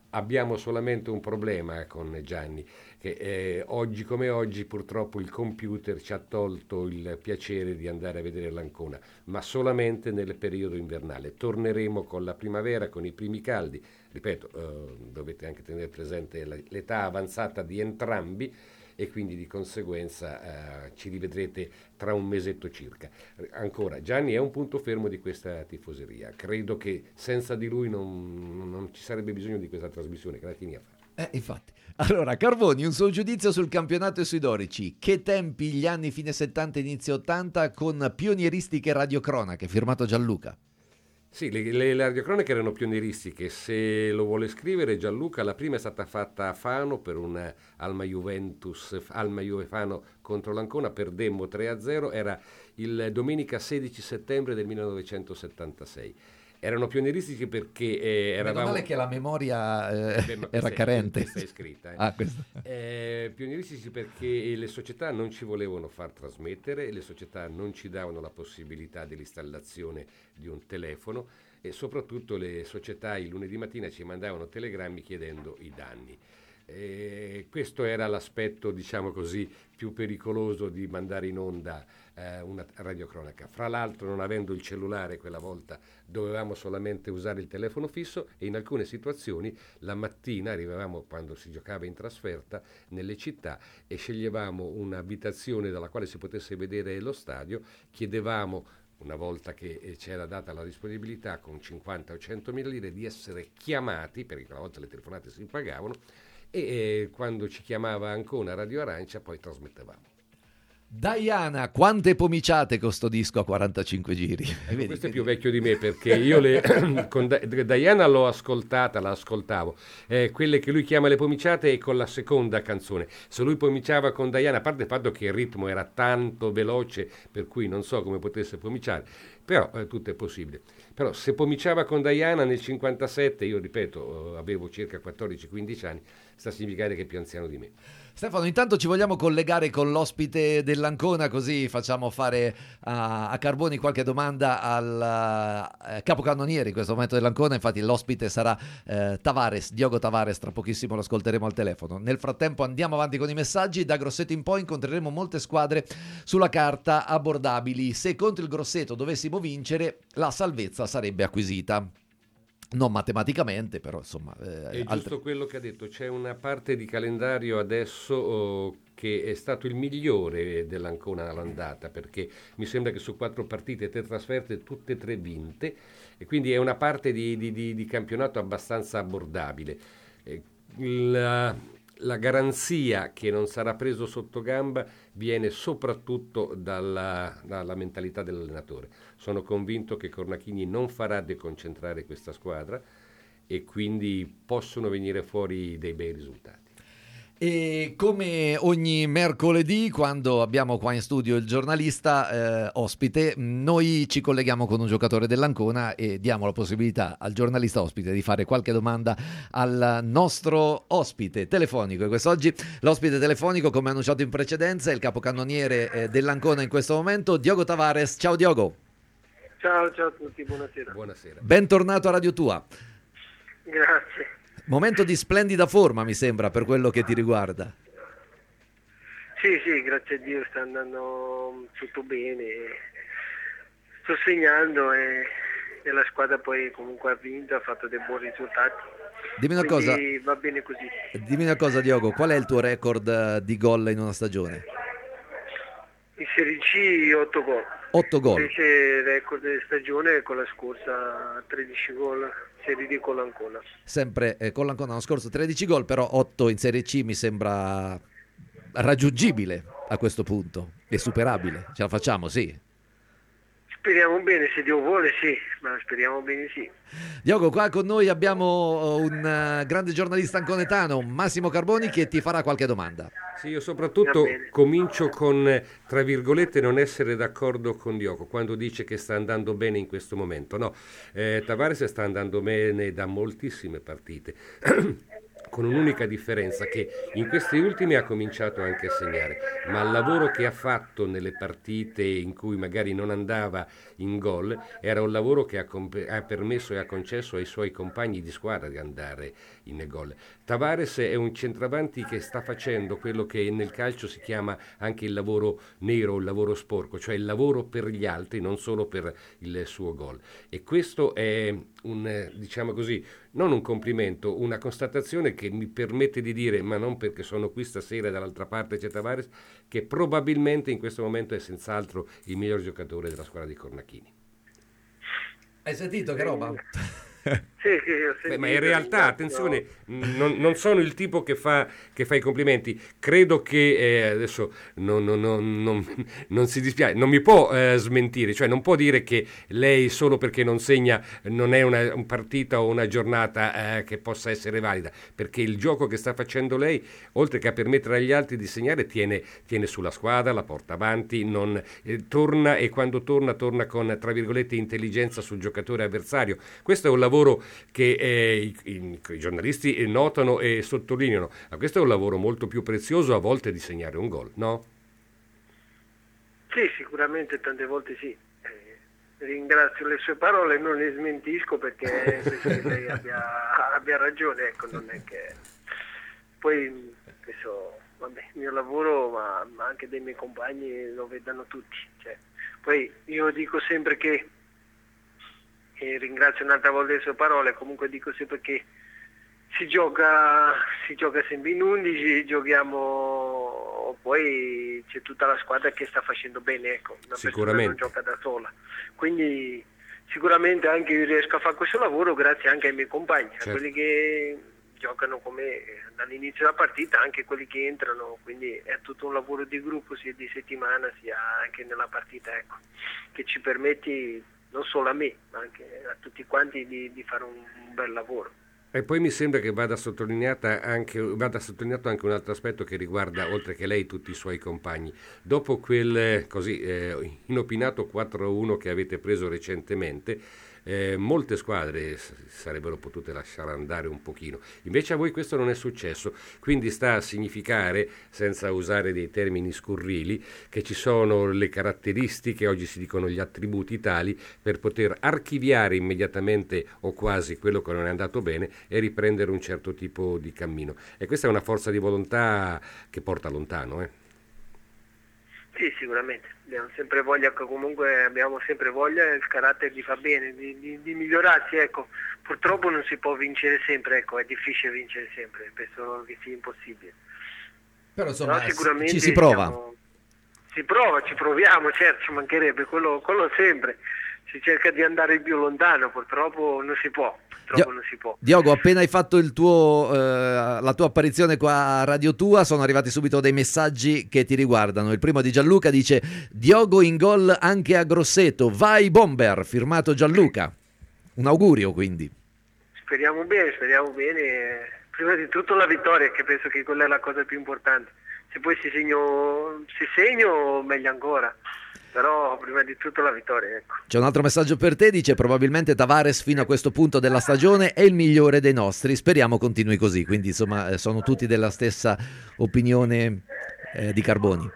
abbiamo solamente un problema con Gianni, che eh, oggi come oggi purtroppo il computer ci ha tolto il piacere di andare a vedere l'Ancona, ma solamente nel periodo invernale. Torneremo con la primavera, con i primi caldi. Ripeto, eh, dovete anche tenere presente l'età avanzata di entrambi, e quindi di conseguenza eh, ci rivedrete tra un mesetto circa. Ancora, Gianni è un punto fermo di questa tifoseria. Credo che senza di lui non, non ci sarebbe bisogno di questa trasmissione, che la tieni a fare. Eh, infatti. Allora, Carboni, un suo giudizio sul campionato e sui dorici. Che tempi gli anni fine settanta, inizio ottanta, con pionieristiche radiocronache, firmato Gianluca. Sì, le, le, le radiocronache erano pionieristiche. Se lo vuole scrivere Gianluca, la prima è stata fatta a Fano per un Alma Juventus, Alma Juve Fano contro l'Ancona, perdemmo tre a zero, era il domenica sedici settembre del millenovecentosettantasei. Erano pionieristici perché eh, eravamo... Meno male che la memoria eh, Beh, era è, carente. Questa è scritta. Eh. Ah, eh, pionieristici perché le società non ci volevano far trasmettere, le società non ci davano la possibilità dell'installazione di un telefono, e soprattutto le società il lunedì mattina ci mandavano telegrammi chiedendo i danni. Eh, questo era l'aspetto, diciamo così, più pericoloso di mandare in onda eh, una radiocronaca. Fra l'altro, non avendo il cellulare quella volta, dovevamo solamente usare il telefono fisso, e in alcune situazioni la mattina arrivavamo, quando si giocava in trasferta nelle città, e sceglievamo un'abitazione dalla quale si potesse vedere lo stadio, chiedevamo, una volta che c'era data la disponibilità, con cinquanta o centomila lire, di essere chiamati, perché quella volta le telefonate si pagavano, e eh, quando ci chiamava Ancona Radio Arancia poi trasmettevamo. Diana, quante pomiciate con sto disco a quarantacinque giri? Ecco, vedi, questo vedi? È più vecchio di me, perché io le, con Diana l'ho ascoltata, la ascoltavo, eh, quelle che lui chiama le pomiciate è con la seconda canzone. Se lui pomiciava con Diana, a parte il fatto che il ritmo era tanto veloce per cui non so come potesse pomiciare, però eh, tutto è possibile. Però se pomiciava con Diana nel cinquantasette, io ripeto, avevo circa quattordici quindici anni, sta a significare che è più anziano di me. Stefano, intanto ci vogliamo collegare con l'ospite dell'Ancona, così facciamo fare a, a Carboni qualche domanda al uh, capocannoniere in questo momento dell'Ancona. Infatti l'ospite sarà uh, Tavares, Diogo Tavares, tra pochissimo lo ascolteremo al telefono. Nel frattempo andiamo avanti con i messaggi. Da Grosseto in poi incontreremo molte squadre sulla carta abbordabili. Se contro il Grosseto dovessimo vincere, la salvezza sarebbe acquisita. Non matematicamente, però insomma... Eh, è giusto altre... quello che ha detto. C'è una parte di calendario adesso oh, che è stato il migliore dell'Ancona all'andata, perché mi sembra che su quattro partite, tre trasferte, tutte e tre vinte, e quindi è una parte di, di, di, di campionato abbastanza abbordabile. Eh, la, la garanzia che non sarà preso sotto gamba viene soprattutto dalla, dalla mentalità dell'allenatore. Sono convinto che Cornachini non farà deconcentrare questa squadra, e quindi possono venire fuori dei bei risultati. E come ogni mercoledì, quando abbiamo qua in studio il giornalista eh, ospite, noi ci colleghiamo con un giocatore dell'Ancona e diamo la possibilità al giornalista ospite di fare qualche domanda al nostro ospite telefonico. E quest'oggi l'ospite telefonico, come annunciato in precedenza, è il capocannoniere eh, dell'Ancona in questo momento, Diogo Tavares. Ciao Diogo. Ciao, ciao a tutti, buonasera. Buonasera. Bentornato a Radio Tua. Grazie. Momento di splendida forma, mi sembra, per quello che ti riguarda. Sì, sì, grazie a Dio sta andando tutto bene. Sto segnando e, e la squadra poi comunque ha vinto, ha fatto dei buoni risultati. Dimmi una cosa, va bene così. Dimmi una cosa, Diogo, qual è il tuo record di gol in una stagione? In Serie C otto gol. otto gol. Invece il record di stagione con la scorsa tredici gol, Serie D con l'Ancona. Sempre eh, con l'Ancona l'anno scorso tredici gol, però otto in Serie C mi sembra raggiungibile a questo punto, è superabile, ce la facciamo, sì. Speriamo bene, se Dio vuole sì, ma speriamo bene sì. Diogo, qua con noi abbiamo un uh, grande giornalista anconetano, Massimo Carboni, che ti farà qualche domanda. Sì, io soprattutto comincio con, tra virgolette, non essere d'accordo con Diogo quando dice che sta andando bene in questo momento. No, eh, Tavares sta andando bene da moltissime partite. con un'unica differenza, che in questi ultimi ha cominciato anche a segnare, ma il lavoro che ha fatto nelle partite in cui magari non andava in gol era un lavoro che ha, comp- ha permesso e ha concesso ai suoi compagni di squadra di andare in gol. Tavares è un centravanti che sta facendo quello che nel calcio si chiama anche il lavoro nero, il lavoro sporco, cioè il lavoro per gli altri, non solo per il suo gol. E questo è un, diciamo così, non un complimento, una constatazione che mi permette di dire, ma non perché sono qui stasera e dall'altra parte c'è Tavares, che probabilmente in questo momento è senz'altro il miglior giocatore della squadra di Cornachini. Hai sentito che roba? Sì, sì, ho sentito. Beh, ma in realtà, attenzione, non, non sono il tipo che fa, che fa i complimenti. Credo che eh, adesso non, non, non, non, non si dispiace, non mi può eh, smentire, cioè non può dire che lei solo perché non segna non è una un partita o una giornata eh, che possa essere valida, perché il gioco che sta facendo lei, oltre che a permettere agli altri di segnare, tiene, tiene sulla squadra, la porta avanti, non, eh, torna e quando torna, torna con, tra virgolette, intelligenza sul giocatore avversario. Questo è un lavoro che eh, i, i, i giornalisti notano e sottolineano, ma questo è un lavoro molto più prezioso a volte di segnare un gol, no? Sì, sicuramente tante volte sì. Eh, ringrazio le sue parole, non le smentisco perché penso che lei abbia, abbia ragione, ecco, non è che poi questo, vabbè, il mio lavoro ma, ma anche dei miei compagni lo vedano tutti, cioè, poi io dico sempre che e ringrazio un'altra volta le sue parole, comunque dico sempre che si gioca si gioca sempre in undici, giochiamo, poi c'è tutta la squadra che sta facendo bene, ecco, una persona non gioca da sola, quindi sicuramente anche io riesco a fare questo lavoro grazie anche ai miei compagni, certo, a quelli che giocano con me dall'inizio della partita, anche quelli che entrano, quindi è tutto un lavoro di gruppo sia di settimana sia anche nella partita, ecco, che ci permette non solo a me, ma anche a tutti quanti di, di fare un, un bel lavoro. E poi mi sembra che vada sottolineata anche, vada sottolineato anche un altro aspetto che riguarda, oltre che lei, tutti i suoi compagni. Dopo quel così eh, inopinato quattro a uno che avete preso recentemente, Eh, molte squadre sarebbero potute lasciare andare un pochino, invece a voi questo non è successo, quindi sta a significare, senza usare dei termini scurrili, che ci sono le caratteristiche, oggi si dicono gli attributi tali, per poter archiviare immediatamente o quasi quello che non è andato bene e riprendere un certo tipo di cammino, e questa è una forza di volontà che porta lontano, eh? Sì, sicuramente, abbiamo sempre voglia, comunque abbiamo sempre voglia, il carattere di fa bene, di, di, di migliorarsi, ecco. Purtroppo non si può vincere sempre, ecco, è difficile vincere sempre, penso che sia impossibile. Però insomma, Però sicuramente ci si prova. Siamo, si prova, ci proviamo, certo, ci mancherebbe, quello, quello sempre. Si cerca di andare il più lontano, purtroppo non si può. Purtroppo non si può. Diogo, appena hai fatto il tuo, eh, la tua apparizione qua a Radio Tua, sono arrivati subito dei messaggi che ti riguardano. Il primo di Gianluca dice: Diogo in gol anche a Grosseto, vai Bomber, firmato Gianluca. Un augurio, quindi. Speriamo bene, speriamo bene. Prima di tutto la vittoria, che penso che quella è la cosa più importante. Se poi si segno, si segno meglio ancora. Però prima di tutto la vittoria, ecco. C'è un altro messaggio per te, dice: probabilmente Tavares fino a questo punto della stagione è il migliore dei nostri, speriamo continui così, quindi insomma sono tutti della stessa opinione eh, di Carboni.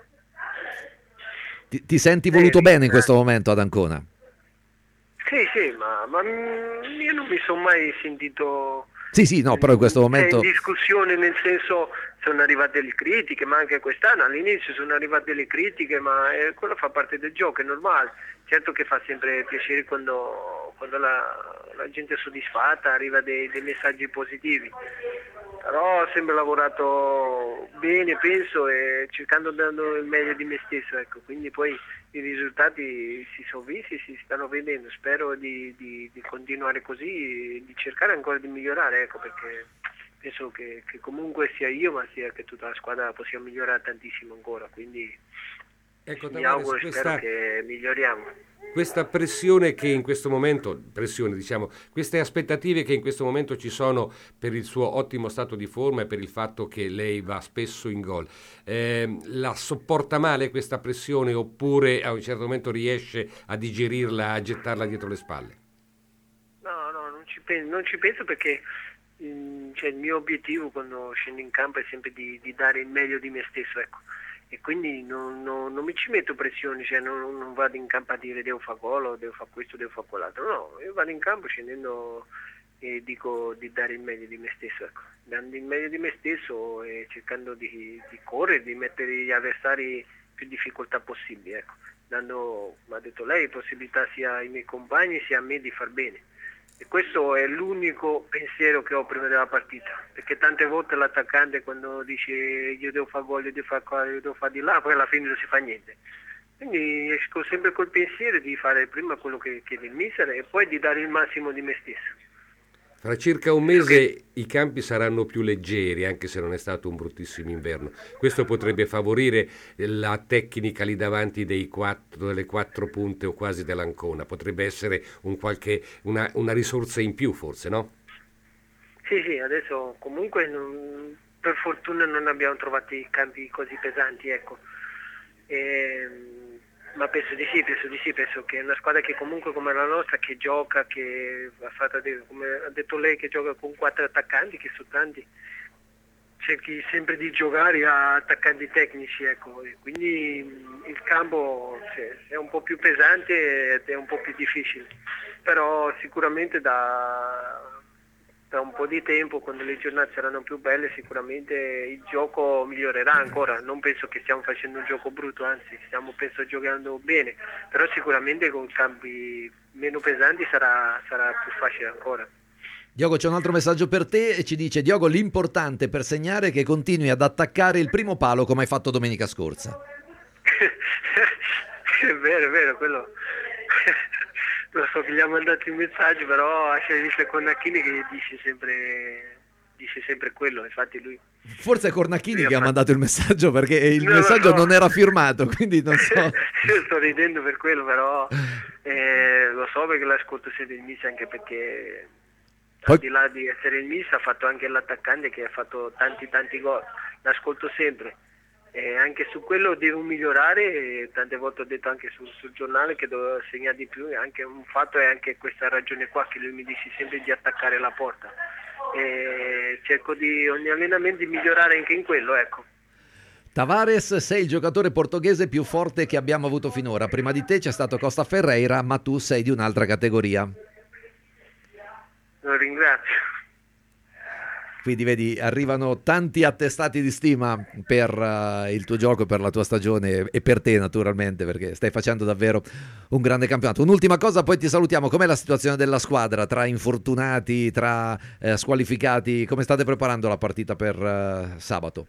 Ti, ti senti voluto sì, bene in questo momento ad Ancona? Sì, sì, ma, ma io non mi sono mai sentito... Sì, sì, no, però in questo momento... in discussione, nel senso, sono arrivate le critiche, ma anche quest'anno all'inizio sono arrivate le critiche, ma eh, quello fa parte del gioco, è normale. Certo che fa sempre piacere quando, quando la, la gente è soddisfatta, arriva dei, dei messaggi positivi. Però ho sempre lavorato bene, penso, e cercando dando il meglio di me stesso, ecco. Quindi poi i risultati si sono visti, si stanno vedendo. Spero di, di, di continuare così, di cercare ancora di migliorare, ecco, perché penso che, che comunque sia io, ma sia che tutta la squadra possiamo migliorare tantissimo ancora. Quindi ecco, mi Tavares, auguro e questa... spero che miglioriamo. Questa pressione che in questo momento, pressione diciamo, queste aspettative che in questo momento ci sono per il suo ottimo stato di forma e per il fatto che lei va spesso in gol, eh, la sopporta male questa pressione oppure a un certo momento riesce a digerirla, a gettarla dietro le spalle? No, no, non ci penso, non ci penso perché in, cioè il mio obiettivo quando scendo in campo è sempre di, di dare il meglio di me stesso, ecco. E quindi non, non, non mi ci metto pressioni, cioè non, non vado in campo a dire devo fare gol o devo fare questo, devo fare quell'altro, no, io vado in campo scendendo e dico di dare il meglio di me stesso, ecco. Dando il meglio di me stesso e cercando di, di correre, di mettere gli avversari più difficoltà possibili, ecco. Dando, come ha detto lei, possibilità sia ai miei compagni sia a me di far bene. E questo è l'unico pensiero che ho prima della partita, perché tante volte l'attaccante quando dice io devo fare gol, io devo fare qua, io devo fare di là, poi alla fine non si fa niente. Quindi esco sempre col pensiero di fare prima quello che chiede il mister e poi di dare il massimo di me stesso. Fra circa un mese i campi saranno più leggeri, anche se non è stato un bruttissimo inverno. Questo potrebbe favorire la tecnica lì davanti dei quattro, delle quattro punte o quasi dell'Ancona. Potrebbe essere un qualche, una, una risorsa in più, forse, no? Sì, sì, adesso comunque non, per fortuna non abbiamo trovato i campi così pesanti, ecco. E, ma penso di sì, penso di sì, penso che è una squadra che comunque come la nostra, che gioca, che ha fatto, come ha detto lei, che gioca con quattro attaccanti, che sono tanti, cerchi sempre di giocare a attaccanti tecnici, ecco, e quindi il campo cioè, è un po' più pesante ed è un po' più difficile, però sicuramente da... da un po' di tempo, quando le giornate saranno più belle, sicuramente il gioco migliorerà ancora. Non penso che stiamo facendo un gioco brutto, anzi stiamo penso giocando bene, però sicuramente con campi meno pesanti sarà, sarà più facile ancora. Diogo, c'è un altro messaggio per te e ci dice: Diogo, l'importante per segnare è che continui ad attaccare il primo palo come hai fatto domenica scorsa. È vero, è vero, quello lo so che gli ha mandato il messaggio, però c'è visto Cornacchini che dice sempre dice sempre quello, infatti lui forse è Cornacchini lui che ha, ha mandato il messaggio, perché il non messaggio so. non era firmato, quindi non so. Io sto ridendo per quello, però eh, lo so perché l'ascolto sempre il miss, anche perché Poi... al di là di essere il miss ha fatto anche l'attaccante che ha fatto tanti tanti gol, l'ascolto sempre. E anche su quello devo migliorare, e tante volte ho detto anche sul, sul giornale che dovevo segnare di più, e anche un fatto è anche questa ragione qua che lui mi dice sempre di attaccare la porta, e cerco di ogni allenamento di migliorare anche in quello, ecco. Tavares, sei il giocatore portoghese più forte che abbiamo avuto finora. Prima di te c'è stato Costa Ferreira, ma tu sei di un'altra categoria. Lo ringrazio. Quindi vedi, arrivano tanti attestati di stima per uh, il tuo gioco, per la tua stagione e per te naturalmente, perché stai facendo davvero un grande campionato. Un'ultima cosa, poi ti salutiamo. Com'è la situazione della squadra? Tra infortunati, tra eh, squalificati, come state preparando la partita per uh, sabato?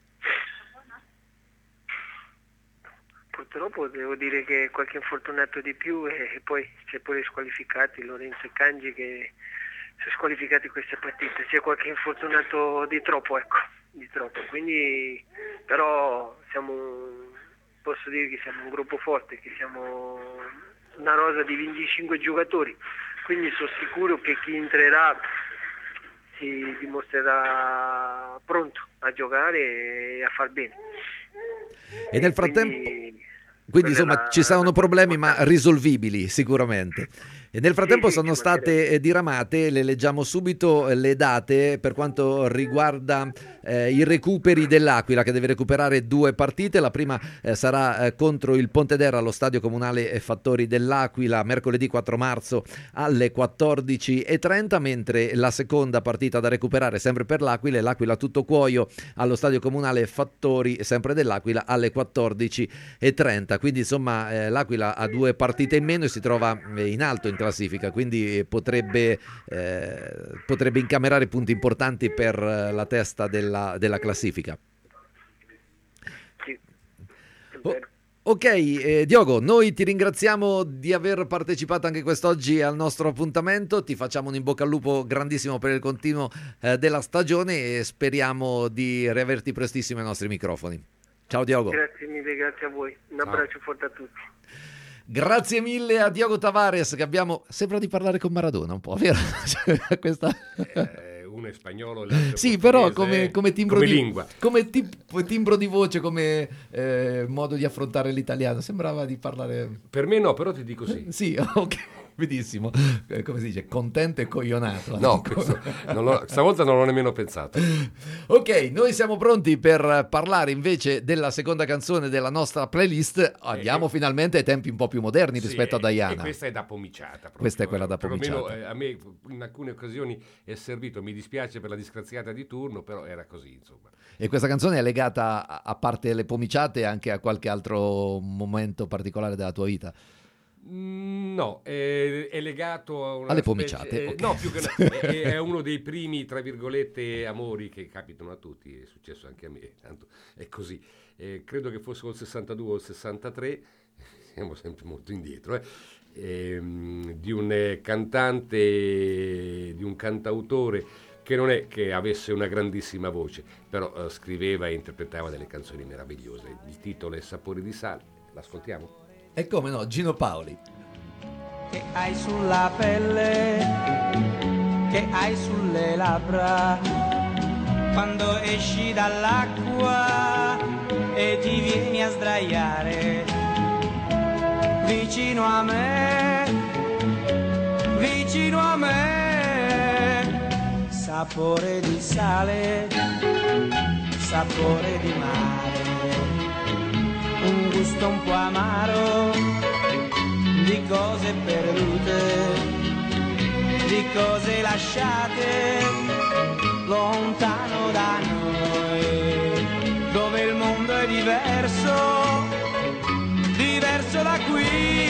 Purtroppo devo dire che qualche infortunato di più, e poi c'è pure squalificati, Lorenzo e Cangi, che sono squalificati queste partite, c'è qualche infortunato di troppo, ecco, di troppo, quindi però siamo, posso dire che siamo un gruppo forte, che siamo una rosa di venticinque giocatori, quindi sono sicuro che chi entrerà si dimostrerà pronto a giocare e a far bene. E nel frattempo quindi, quindi insomma la, ci saranno problemi ma risolvibili sicuramente. E nel frattempo sì, sì, sono state eh, diramate, le leggiamo subito, eh, le date per quanto riguarda eh, i recuperi dell'Aquila, che deve recuperare due partite. La prima eh, sarà eh, contro il Pontedera allo Stadio Comunale Fattori dell'Aquila mercoledì quattro marzo alle quattordici e trenta, mentre la seconda partita da recuperare sempre per l'Aquila è l'Aquila Tuttocuoio allo Stadio Comunale Fattori sempre dell'Aquila alle quattordici e trenta. Quindi insomma eh, l'Aquila ha due partite in meno e si trova eh, in alto in classifica, quindi potrebbe, eh, potrebbe incamerare punti importanti per la testa della, della classifica. Sì, oh, ok, eh, Diogo, noi ti ringraziamo di aver partecipato anche quest'oggi al nostro appuntamento, ti facciamo un in bocca al lupo grandissimo per il continuo eh, della stagione e speriamo di riaverti prestissimo ai nostri microfoni. Ciao Diogo. Grazie mille, grazie a voi, un abbraccio forte a tutti. Grazie mille a Diogo Tavares, che abbiamo... Sembra di parlare con Maradona un po', vero? Questa... eh, uno è spagnolo, l'altro sì, però come, come, timbro, come di, lingua, come tip, timbro di voce, come eh, modo di affrontare l'italiano, sembrava di parlare... Per me no, però ti dico sì. Sì, ok. Benissimo, eh, come si dice, contento e coglionato. No, questo, non l'ho, stavolta non l'ho nemmeno pensato. Ok, noi siamo pronti per parlare invece della seconda canzone della nostra playlist. Andiamo eh, finalmente ai tempi un po' più moderni, sì, rispetto a Diana. E questa è da pomiciata. Proprio. Questa è quella da pomiciata. Perlomeno eh, a me in alcune occasioni è servito, mi dispiace per la disgraziata di turno, però era così, insomma. E questa canzone è legata, a parte le pomiciate, anche a qualche altro momento particolare della tua vita? No, è, è legato a una alle specie, pomiciate. Eh, okay. No, più che una, è, è uno dei primi, tra virgolette, amori che capitano a tutti, è successo anche a me, tanto è così. Eh, credo che fosse col sessantadue o il sessantatré, siamo sempre molto indietro, eh, ehm, di un eh, cantante, di un cantautore che non è che avesse una grandissima voce, però eh, scriveva e interpretava delle canzoni meravigliose. Il titolo è Sapore di sale, l'ascoltiamo? E come no, Gino Paoli. Che hai sulla pelle, che hai sulle labbra, quando esci dall'acqua e ti vieni a sdraiare vicino a me, vicino a me. Sapore di sale, sapore di mare, un gusto un po' amaro di cose perdute, di cose lasciate lontano da noi, dove il mondo è diverso, diverso da qui.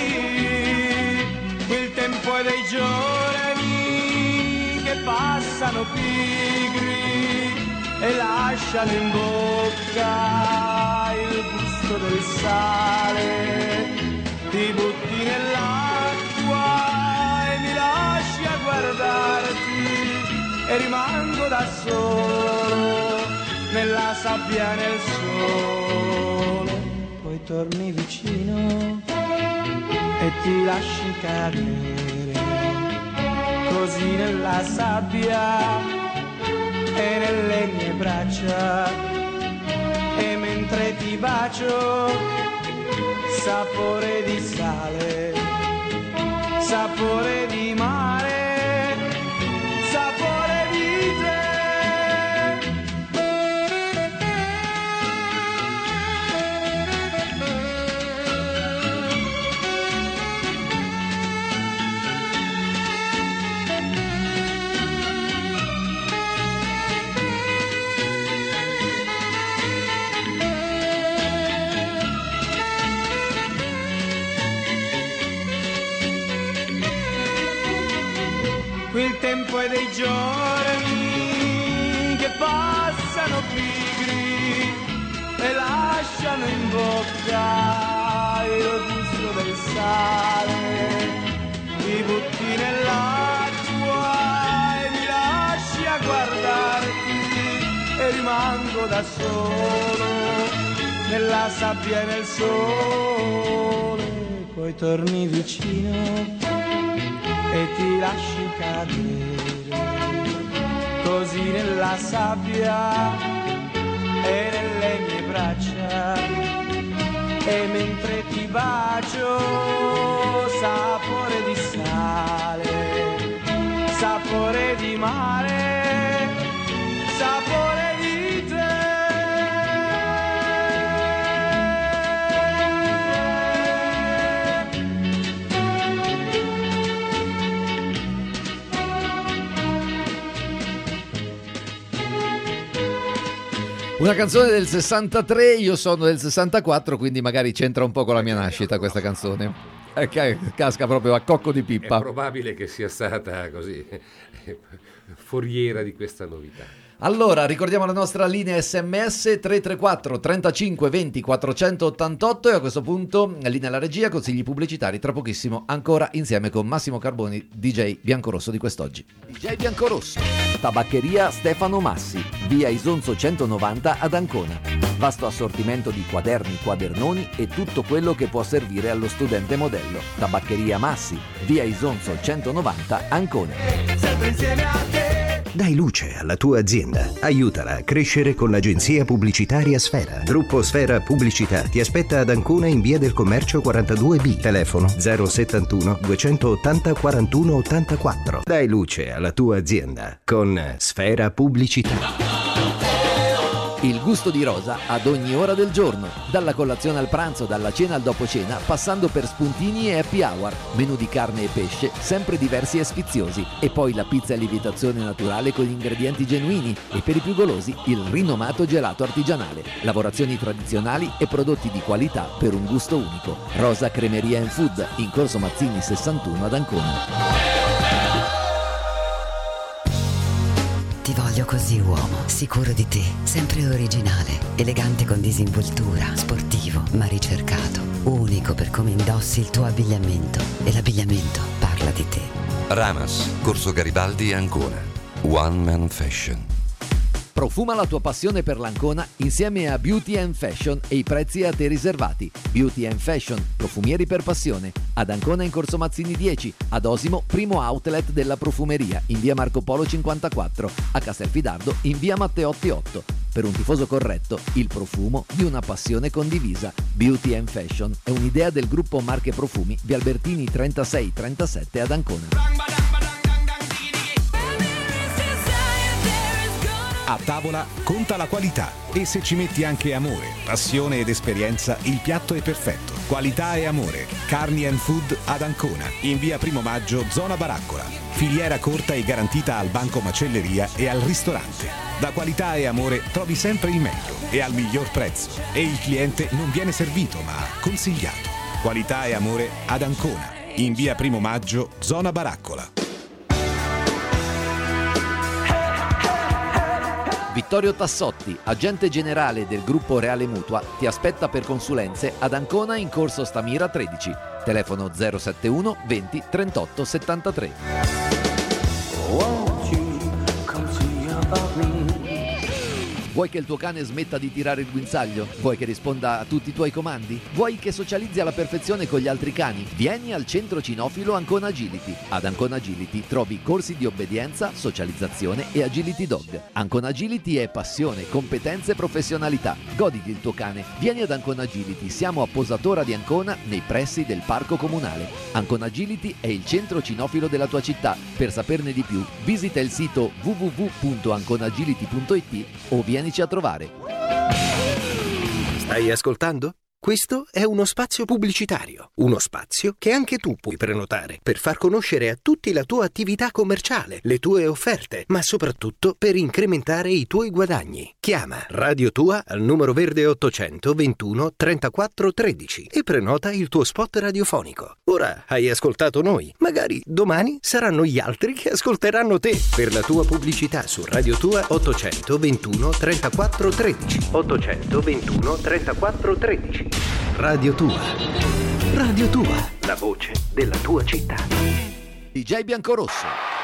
Il tempo è dei giorni che passano pigri e lasciano in bocca il gusto del sale. Ti butti nell'acqua e mi lasci a guardarti e rimango da solo nella sabbia, nel sole. Poi torni vicino e ti lasci cadere così nella sabbia e nelle mie braccia, e mentre ti bacio sapore di sale, sapore di mare, sapore di te. Il tempo è dei giorni che passano pigri e lasciano in bocca il gusto del sale. Ti butti nell'acqua e mi lasci a guardarti e rimango da solo nella sabbia e nel sole. Poi torni vicino e ti lasci cadere così nella sabbia e nelle mie braccia, e mentre ti bacio sapore di sale, sapore di mare, sapore di te. Una canzone del sessantatré, io sono del sessantaquattro, quindi magari c'entra un po' con la mia nascita questa canzone. Eh, casca proprio a cocco di pippa. È probabile che sia stata così foriera di questa novità. Allora, ricordiamo la nostra linea sms tre tre quattro trentacinque venti quattrocentottantotto, e a questo punto linea alla regia, consigli pubblicitari tra pochissimo, ancora insieme con Massimo Carboni, D J Biancorosso di quest'oggi. D J Biancorosso. Tabaccheria Stefano Massi, via Isonzo centonovanta ad Ancona. Vasto assortimento di quaderni, quadernoni e tutto quello che può servire allo studente modello. Tabaccheria Massi, via Isonzo centonovanta Ancona. Sempre insieme a te. Dai luce alla tua azienda. Aiutala a crescere con l'agenzia pubblicitaria Sfera. Gruppo Sfera Pubblicità ti aspetta ad Ancona in via del Commercio quarantadue B. Telefono zero settantuno duecentottanta quarantuno ottantaquattro. Dai luce alla tua azienda con Sfera Pubblicità. Il gusto di Rosa ad ogni ora del giorno, dalla colazione al pranzo, dalla cena al dopo cena, passando per spuntini e happy hour, menù di carne e pesce, sempre diversi e sfiziosi, e poi la pizza a lievitazione naturale con gli ingredienti genuini, e per i più golosi il rinomato gelato artigianale, lavorazioni tradizionali e prodotti di qualità per un gusto unico. Rosa Cremeria and Food, in Corso Mazzini sessantuno ad Ancona. Ti voglio così, uomo, sicuro di te, sempre originale, elegante con disinvoltura, sportivo ma ricercato, unico per come indossi il tuo abbigliamento, e l'abbigliamento parla di te. Ramas, Corso Garibaldi, Ancona. One Man Fashion. Profuma la tua passione per l'Ancona insieme a Beauty and Fashion e i prezzi a te riservati. Beauty and Fashion, profumieri per passione. Ad Ancona in Corso Mazzini dieci, ad Osimo primo outlet della profumeria in via Marco Polo cinquantaquattro, a Castelfidardo in via Matteotti otto. Per un tifoso corretto, il profumo di una passione condivisa. Beauty and Fashion è un'idea del gruppo Marche Profumi via Albertini trentasei trentasette ad Ancona. A tavola conta la qualità, e se ci metti anche amore, passione ed esperienza, il piatto è perfetto. Qualità e amore. Carni and Food ad Ancona, in via Primo Maggio, zona Baraccola. Filiera corta e garantita al banco macelleria e al ristorante. Da qualità e amore trovi sempre il meglio e al miglior prezzo. E il cliente non viene servito, ma consigliato. Qualità e amore ad Ancona, in via Primo Maggio, zona Baraccola. Vittorio Tassotti, agente generale del gruppo Reale Mutua, ti aspetta per consulenze ad Ancona in Corso Stamira tredici. Telefono zero settantuno venti trentotto settantatré. Vuoi che il tuo cane smetta di tirare il guinzaglio? Vuoi che risponda a tutti i tuoi comandi? Vuoi che socializzi alla perfezione con gli altri cani? Vieni al centro cinofilo Ancona Agility. Ad Ancona Agility trovi corsi di obbedienza, socializzazione e agility dog. Ancona Agility è passione, competenze e professionalità. Goditi il tuo cane. Vieni ad Ancona Agility. Siamo a Posatora di Ancona, nei pressi del parco comunale. Ancona Agility è il centro cinofilo della tua città. Per saperne di più, visita il sito w w w punto anconagility punto i t o vieni a trovare. Stai ascoltando? Questo è uno spazio pubblicitario, uno spazio che anche tu puoi prenotare per far conoscere a tutti la tua attività commerciale, le tue offerte, ma soprattutto per incrementare i tuoi guadagni. Chiama Radio Tua al numero verde ottocento ventuno trentaquattro tredici e prenota il tuo spot radiofonico. Ora hai ascoltato noi, magari domani saranno gli altri che ascolteranno te. Per la tua pubblicità su Radio Tua ottocento ventuno trentaquattro tredici. ottocento ventuno trentaquattro tredici. Radio Tua. Radio Tua, la voce della tua città. D J Biancorosso.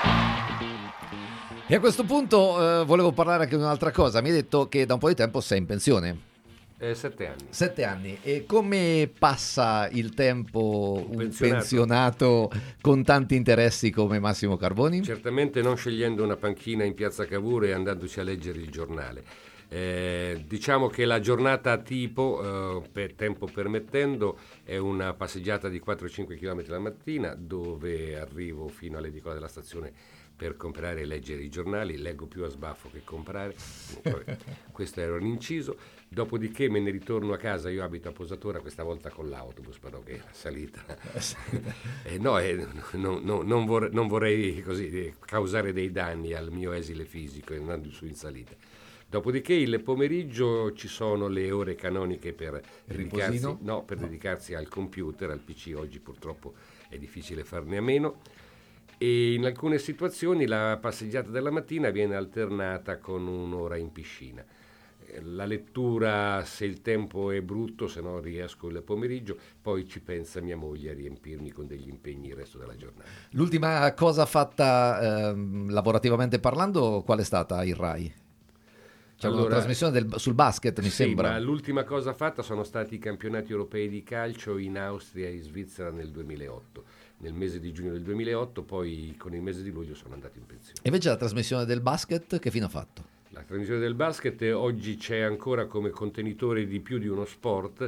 E a questo punto eh, volevo parlare anche di un'altra cosa. Mi hai detto che da un po' di tempo sei in pensione. Eh, sette anni. Sette anni. E come passa il tempo un pensionato. pensionato con tanti interessi come Massimo Carboni? Certamente non scegliendo una panchina in piazza Cavour e andandoci a leggere il giornale. Eh, diciamo che la giornata tipo, eh, per tempo permettendo, è una passeggiata di quattro cinque chilometri la mattina, dove arrivo fino all'edicola della stazione per comprare e leggere i giornali. Leggo più a sbaffo che comprare. Questo era un inciso. Dopodiché me ne ritorno a casa. Io abito a Posatora, questa volta con l'autobus, però che la salita eh, no, eh, no, no, non, vorrei, non vorrei così eh, causare dei danni al mio esile fisico andando su in salita. Dopodiché il pomeriggio ci sono le ore canoniche per dedicarsi, no, per dedicarsi al computer, al P C. Oggi purtroppo è difficile farne a meno, e in alcune situazioni la passeggiata della mattina viene alternata con un'ora in piscina. La lettura, se il tempo è brutto, se no riesco il pomeriggio, poi ci pensa mia moglie a riempirmi con degli impegni il resto della giornata. L'ultima cosa fatta eh, lavorativamente parlando, qual è stata il Rai? C'è allora, una trasmissione del, sul basket, mi sì, sembra. Ma l'ultima cosa fatta sono stati i campionati europei di calcio in Austria e in Svizzera nel duemilaotto. nel mese di giugno del duemilaotto, poi con il mese di luglio sono andato in pensione. E invece la trasmissione del basket che fine ha fatto? La trasmissione del basket oggi c'è ancora come contenitore di più di uno sport,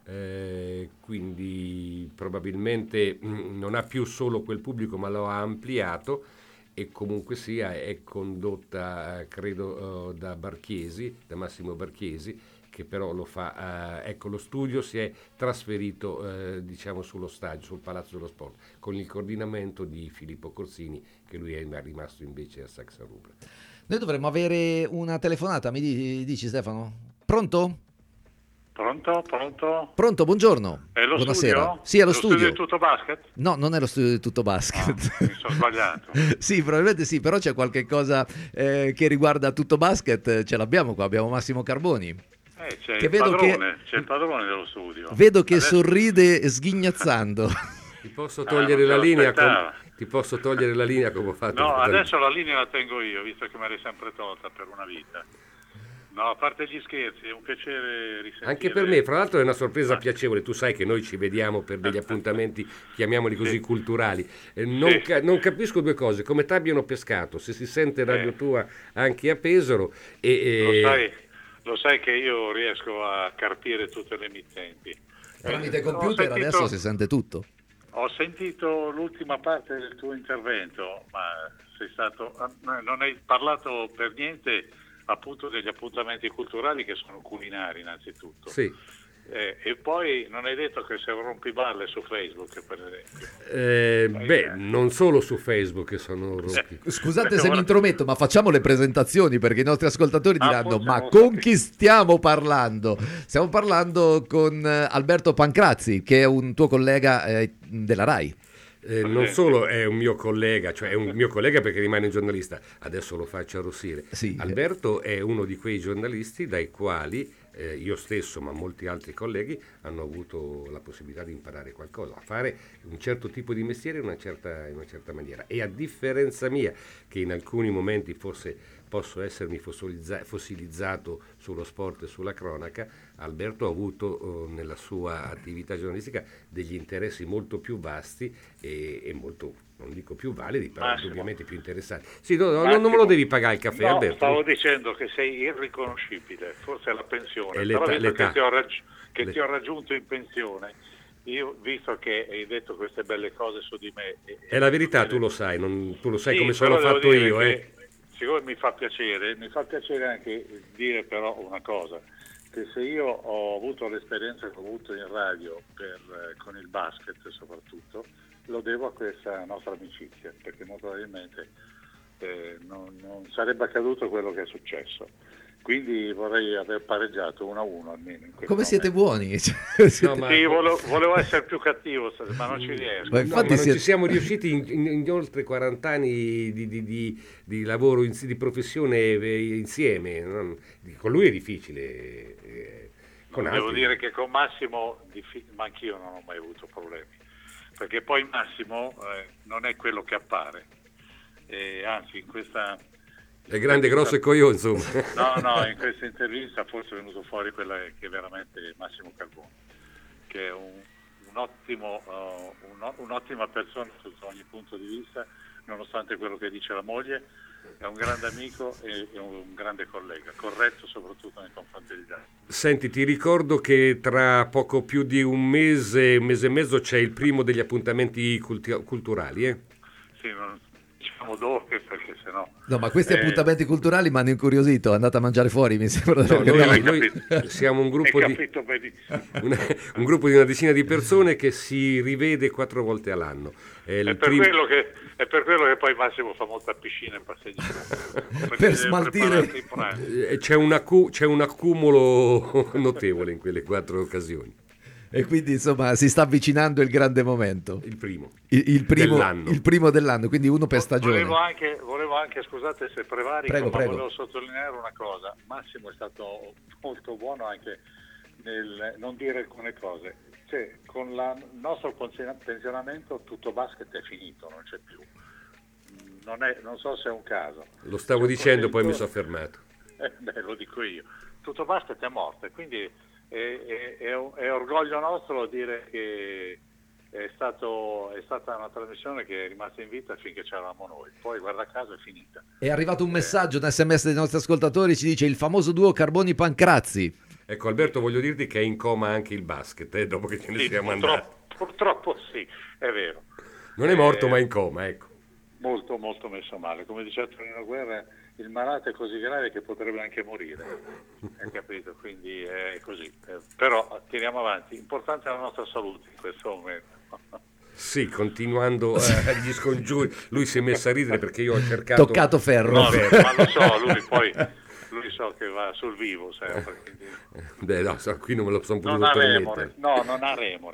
eh, quindi probabilmente mh, non ha più solo quel pubblico, ma lo ha ampliato, e comunque sia è condotta, eh, credo, eh, da Barchiesi, da Massimo Barchiesi, che però lo fa, eh, ecco, lo studio si è trasferito eh, diciamo sullo stadio, sul Palazzo dello Sport, con il coordinamento di Filippo Corsini, che lui è rimasto invece a Saxa Rubra. Noi dovremmo avere una telefonata, mi dici Stefano? Pronto? Pronto, pronto? Pronto, buongiorno. È lo Buonasera. studio? Sì, è lo, lo studio. studio di Tutto Basket? No, non è lo studio di Tutto Basket. No, mi sono sbagliato. Sì, probabilmente sì, però c'è qualche cosa eh, che riguarda Tutto Basket, ce l'abbiamo qua, abbiamo Massimo Carboni. Eh, c'è, che il vedo padrone, che... c'è il padrone dello studio. Vedo che Adesso... sorride sghignazzando. Ti posso togliere ah, la linea com... ti posso togliere la linea come ho fatto? No, adesso la linea la tengo io, visto che me l'hai sempre tolta per una vita. No, a parte gli scherzi, è un piacere risentire. Anche per me, fra l'altro è una sorpresa piacevole, tu sai che noi ci vediamo per degli appuntamenti, chiamiamoli così, sì, culturali. Eh, non, sì. ca- non capisco due cose, come ti abbiano pescato, se si sente Radio eh. Tua anche a Pesaro. E, e... Lo sai, lo sai che io riesco a carpire tutte le emittenti. Tramite eh, computer sentito, adesso si sente tutto. Ho sentito l'ultima parte del tuo intervento, ma sei stato, non hai parlato per niente appunto degli appuntamenti culturali, che sono culinari innanzitutto. Sì. Eh, e poi non hai detto che sei un rompiballe su Facebook, per esempio. Eh, beh, non solo su Facebook sono rompi. Eh, scusate se mi intrometto, ma facciamo le presentazioni, perché i nostri ascoltatori diranno: ah, ma con chi stiamo parlando? Stiamo parlando con Alberto Pancrazzi, che è un tuo collega eh, della RAI. Eh, non solo è un mio collega, cioè è un mio collega perché rimane un giornalista, adesso lo faccio arrossire. Sì. Alberto è uno di quei giornalisti dai quali eh, io stesso, ma molti altri colleghi, hanno avuto la possibilità di imparare qualcosa, a fare un certo tipo di mestiere in una certa, in una certa maniera. E a differenza mia, che in alcuni momenti forse posso essermi fossilizza- fossilizzato sullo sport e sulla cronaca, Alberto ha avuto eh, nella sua attività giornalistica degli interessi molto più vasti e, e molto, non dico più validi, però Massimo. Ovviamente più interessanti. Sì, no, no, non me lo devi pagare il caffè, no, Alberto. Stavo dicendo che sei irriconoscibile, forse è la pensione, è però l'età, visto l'età. che, ti ho, raggi- che Le... ti ho raggiunto in pensione, io, visto che hai detto queste belle cose su di me... E, è la verità, tu lo sai, non, tu lo sai sì, come sono fatto io, che, eh. Siccome mi fa piacere, mi fa piacere anche dire però una cosa, che se io ho avuto l'esperienza che ho avuto in radio per, eh, con il basket soprattutto, lo devo a questa nostra amicizia, perché molto probabilmente eh, non, non sarebbe accaduto quello che è successo. Quindi vorrei aver pareggiato uno a uno almeno. In Come siete momento. buoni? No, ma... Sì, volevo, volevo essere più cattivo, ma non ci riesco. Ma infatti no, ma non ci siamo riusciti in, in, in oltre quaranta anni di, di, di, di lavoro, in, di professione insieme. Non, con lui è difficile. Eh, con Devo altri. dire che con Massimo, ma anch'io non ho mai avuto problemi. Perché poi Massimo eh, non è quello che appare. Eh, anzi, in questa... È grande, grosso e coglione, insomma. No, no, in questa intervista forse è venuto fuori quella che è veramente Massimo Carboni, che è un, un ottimo, uh, un, un'ottima persona sotto ogni punto di vista, nonostante quello che dice la moglie, è un grande amico e, e un grande collega, corretto soprattutto nei confronti degli altri. Senti, ti ricordo che tra poco più di un mese, un mese e mezzo c'è il primo degli appuntamenti culti- culturali, eh? Sì, non diciamo dove, perché sennò... No, ma questi eh, appuntamenti culturali mi hanno incuriosito, andate a mangiare fuori, mi sembra. No, noi, noi siamo un gruppo di una, un gruppo di una decina di persone che si rivede quattro volte all'anno. È, è, per prim... quello che, è per quello che poi Massimo fa molta piscina e passeggiata. Per smaltire. C'è un, accu- c'è un accumulo notevole in quelle quattro occasioni. E quindi insomma si sta avvicinando il grande momento. Il primo. Il, il primo dell'anno. Il primo dell'anno, quindi uno per stagione. Volevo anche, volevo anche scusate se prevarico, prego, ma prego. volevo sottolineare una cosa. Massimo è stato molto buono anche nel non dire alcune cose. Cioè, con la, il nostro pensionamento tutto basket è finito, non c'è più. Non, è, non so se è un caso. Lo stavo dicendo, poi mi sono fermato. Eh, beh, lo dico io. Tutto basket è morto, quindi è, è, è, è orgoglio nostro dire che, è, stato, è stata una trasmissione che è rimasta in vita finché c'eravamo noi, poi guarda caso è finita. È arrivato un messaggio, un sms dei nostri ascoltatori, ci dice il famoso duo Carboni-Pancrazzi. Ecco Alberto, voglio dirti che è in coma anche il basket, eh, dopo che ce ne Sì, siamo purtroppo, andati. purtroppo sì, è vero. Non è morto Eh, ma in coma, ecco. Molto molto messo male, come diceva Tonino Guerra, il malato è così grave che potrebbe anche morire, hai capito? Quindi è così, eh, però tiriamo avanti, importante è la nostra salute in questo momento. Sì, continuando eh, gli scongiuri, lui si è messo a ridere perché io ho cercato... Toccato ferro. No, ma lo so, lui poi, lui so che va sul vivo sempre. Quindi... Beh, no, so, qui non me lo sono Non potuto ha permettere. remore, no, non ha remore.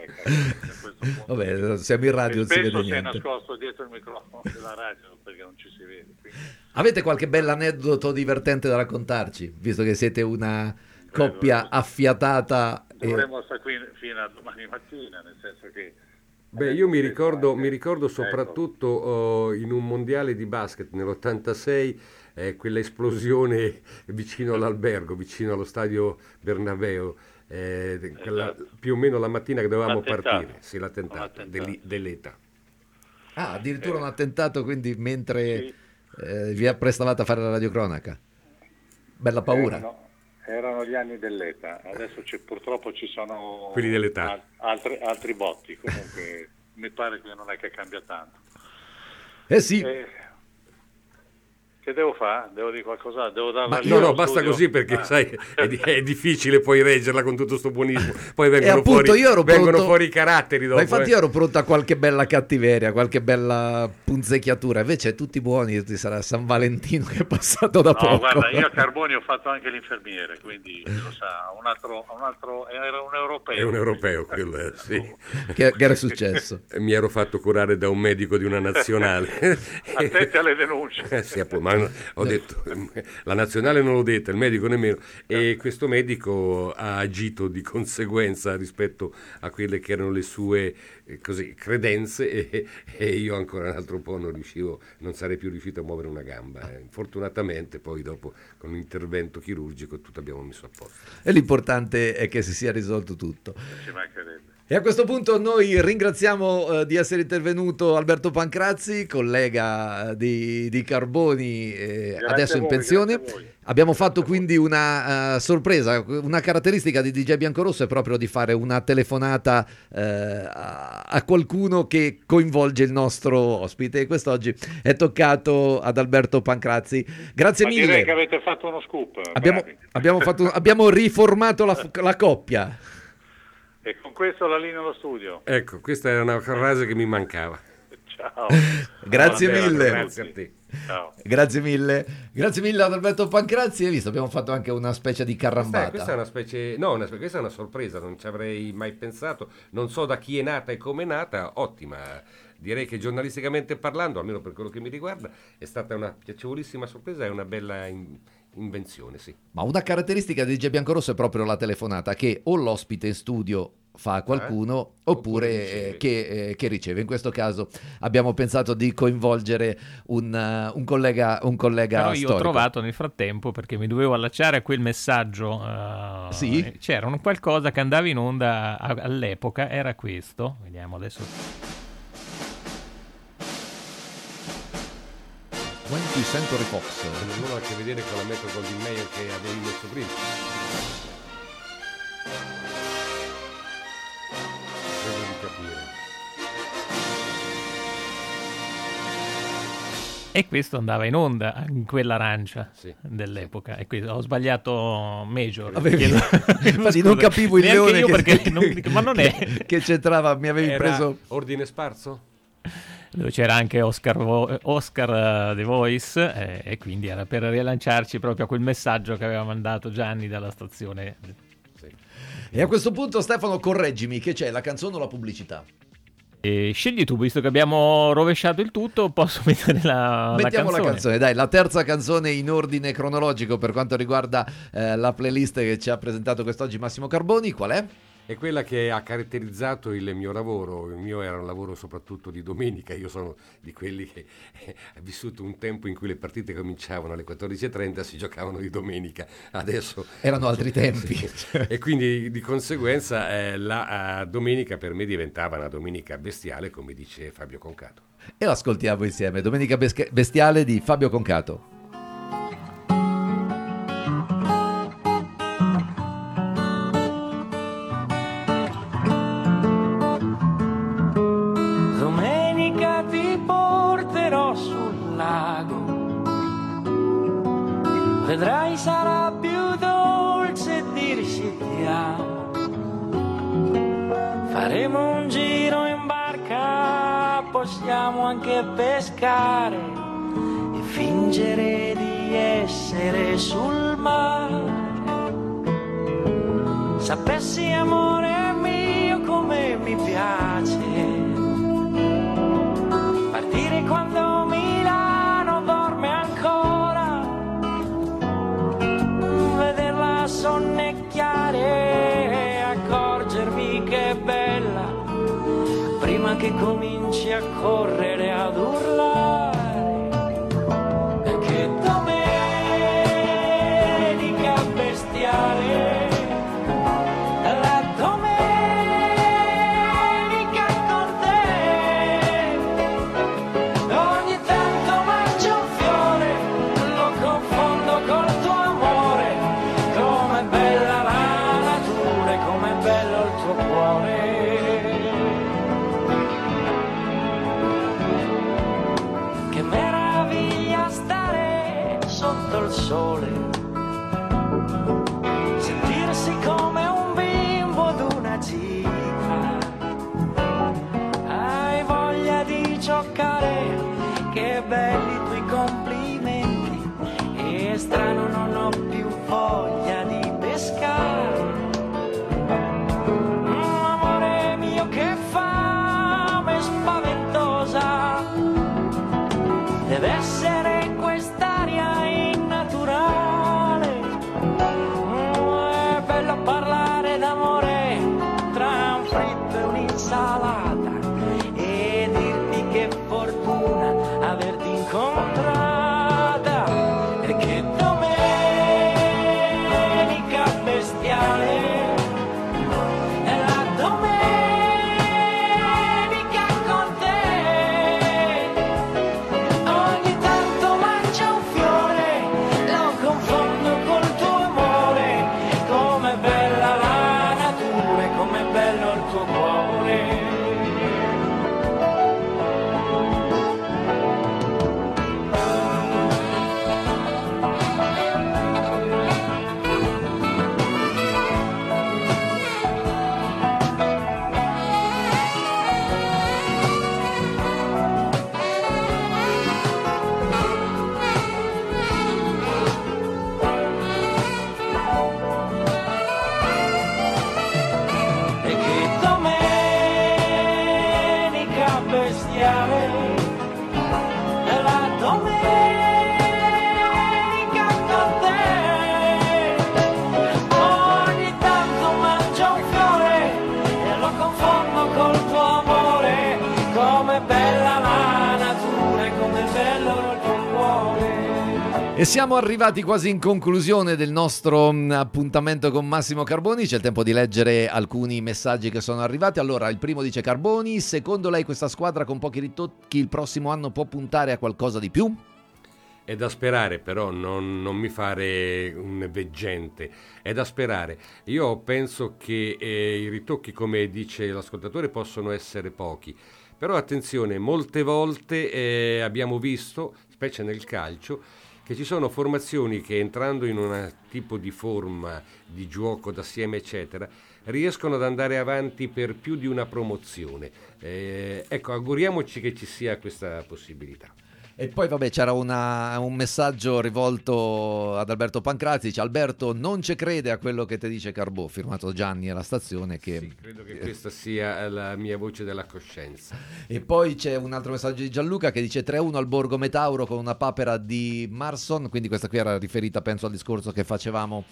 Vabbè, siamo in radio, non si vede Spesso sei niente. nascosto dietro il microfono della radio perché non ci si vede. Quindi... Avete qualche bell'aneddoto divertente da raccontarci, visto che siete una coppia affiatata? E... Dovremmo stare qui fino a domani mattina, nel senso che... Beh, io mi ricordo, mi ricordo soprattutto oh, in un mondiale di basket nell'ottantasei, eh, quella esplosione vicino all'albergo, vicino allo stadio Bernabeu, eh, quella, più o meno la mattina che dovevamo L'attentato. partire, sì, l'attentato, L'attentato. dell'i- dell'ETA. Ah, addirittura un attentato, quindi mentre eh, vi apprestavate a fare la radiocronaca. Bella paura. Erano, erano gli anni dell'ETA, adesso c'è, purtroppo ci sono Quelli dell'età. al- altri, altri botti, comunque mi pare che non è che cambia tanto. Eh sì. Eh, che devo fare? Devo dire qualcosa? Devo dare Ma la no, linea no, allo basta studio? così perché Ah. sai, è, di- è difficile poi reggerla con tutto sto buonismo. Poi vengono, appunto fuori, io ero vengono pronto- fuori i caratteri dopo. Ma infatti eh. io ero pronto a qualche bella cattiveria, qualche bella punzecchiatura, invece tutti buoni, ti sarà San Valentino che è passato da No, poco. guarda, io a Carboni ho fatto anche l'infermiere, quindi lo sa, un altro, un altro era un europeo. È un europeo quello, eh, sì. Che, che era successo? Mi ero fatto curare da un medico di una nazionale. Attenti alle denunce. Eh sì, appunto, ma ho detto, la nazionale non l'ho detta, il medico nemmeno, e questo medico ha agito di conseguenza rispetto a quelle che erano le sue eh, così, credenze e, e io ancora un altro po' non riuscivo, non sarei più riuscito a muovere una gamba. eh. Fortunatamente poi dopo con un intervento chirurgico tutto abbiamo messo a posto. E l'importante è che si sia risolto tutto. Ci mancherebbe. E a questo punto noi ringraziamo eh, di essere intervenuto Alberto Pancrazzi, collega eh, di, di Carboni, eh, Grazie adesso a in voi, pensione. grazie a voi. Abbiamo fatto quindi una eh, sorpresa, una caratteristica di D J Biancorosso è proprio di fare una telefonata eh, a, a qualcuno che coinvolge il nostro ospite, e quest'oggi è toccato ad Alberto Pancrazzi. Grazie Ma mille. direi che avete fatto uno scoop. Abbiamo, bravi. abbiamo, fatto, abbiamo riformato la, la coppia. E con questo la linea allo studio. Ecco, questa era una frase che mi mancava. Ciao. Grazie Buonasera mille. Grazie a te. Ciao. Grazie mille, grazie mille ad Alberto Pancrazzi. Hai visto, abbiamo fatto anche una specie di Questa, carambata. questa è una specie, no, una, questa è una sorpresa, non ci avrei mai pensato, non so da chi è nata e come è nata, ottima. Direi che giornalisticamente parlando, almeno per quello che mi riguarda, è stata una piacevolissima sorpresa e una bella in- invenzione, sì. Ma una caratteristica di D J Biancorosso è proprio la telefonata, che o l'ospite in studio fa a qualcuno Eh? oppure, Oppure eh, riceve. che, eh, che riceve. In questo caso abbiamo pensato di coinvolgere un, uh, un collega, un collega Però io storico. ho trovato nel frattempo, perché mi dovevo allacciare a quel messaggio, eh, Sì? c'era un qualcosa che andava in onda a- all'epoca, era questo, vediamo adesso. venti Century Fox. Non ha a che vedere con la Metro Goldwyn Mayer che avevi messo prima. Credo di capire. E questo andava in onda in quell'arancia Sì. dell'epoca. E qui ho sbagliato Major. Avevi- Chiedo- Infatti Scusa, non capivo il neanche leone io che, perché non- ma non è. che, che c'entrava, mi avevi Era preso. ordine sparso? Dove c'era anche Oscar, Vo- Oscar uh, The Voice, eh, e quindi era per rilanciarci proprio a quel messaggio che aveva mandato Gianni dalla stazione. E a questo punto, Stefano, correggimi, che c'è la canzone o la pubblicità? E scegli tu, visto che abbiamo rovesciato il tutto, posso mettere la, la Mettiamo canzone. la canzone, dai, la terza canzone in ordine cronologico per quanto riguarda eh, la playlist che ci ha presentato quest'oggi Massimo Carboni, qual è? è quella che ha caratterizzato il mio lavoro. Il mio era un lavoro soprattutto di domenica. Io sono di quelli che eh, ha vissuto un tempo in cui le partite cominciavano alle quattordici e trenta, si giocavano di domenica. Adesso erano altri tempi. Sì. E quindi di conseguenza eh, la uh, domenica per me diventava una domenica bestiale, come dice Fabio Concato. E lo ascoltiamo insieme. Domenica bestiale di Fabio Concato. Vedrai sarà più dolce dirci ti amo. Faremo un giro in barca, possiamo anche pescare e fingere di essere sul mare. Sapessi amore mio come mi piace partire quando Milano dorme ancora, sonnecchiare e accorgermi che è bella prima che cominci a correre ad urlare. E che domenica bestiale, la domenica con te, ogni tanto mangio un fiore, lo confondo col tuo amore. Com'è bella la natura e com'è bello il tuo cuore. Che meraviglia stare sotto il sole, sentirsi come un bimbo ad una gita. Hai voglia di giocare, che belli i tuoi complimenti, e strano non ho più voglia di pescare. Mm, amore mio che fame spaventosa, deve essere quest'aria innaturale. Mm, è bello parlare d'amore tra un fritto e un'insalata e dirti che fortuna averti incontrata. E che E siamo arrivati quasi in conclusione del nostro mh, appuntamento con Massimo Carboni. C'è il tempo di leggere alcuni messaggi che sono arrivati. Allora, il primo dice: Carboni, secondo lei questa squadra con pochi ritocchi il prossimo anno può puntare a qualcosa di più? È da sperare, però non, non mi fare un veggente, è da sperare. Io penso che eh, i ritocchi, come dice l'ascoltatore, possono essere pochi, però attenzione, molte volte eh, abbiamo visto, specie nel calcio, che ci sono formazioni che, entrando in un tipo di forma di gioco d'assieme eccetera, riescono ad andare avanti per più di una promozione. Eh, ecco, auguriamoci che ci sia questa possibilità. E poi vabbè, c'era una, un messaggio rivolto ad Alberto Pancrazzi, dice: Alberto non ci crede a quello che ti dice Carbò, firmato Gianni alla stazione. Che... Sì, credo che questa sia la mia voce della coscienza. E poi c'è un altro messaggio di Gianluca che dice tre a uno al Borgo Metauro con una papera di Marson, quindi questa qui era riferita penso al discorso che facevamo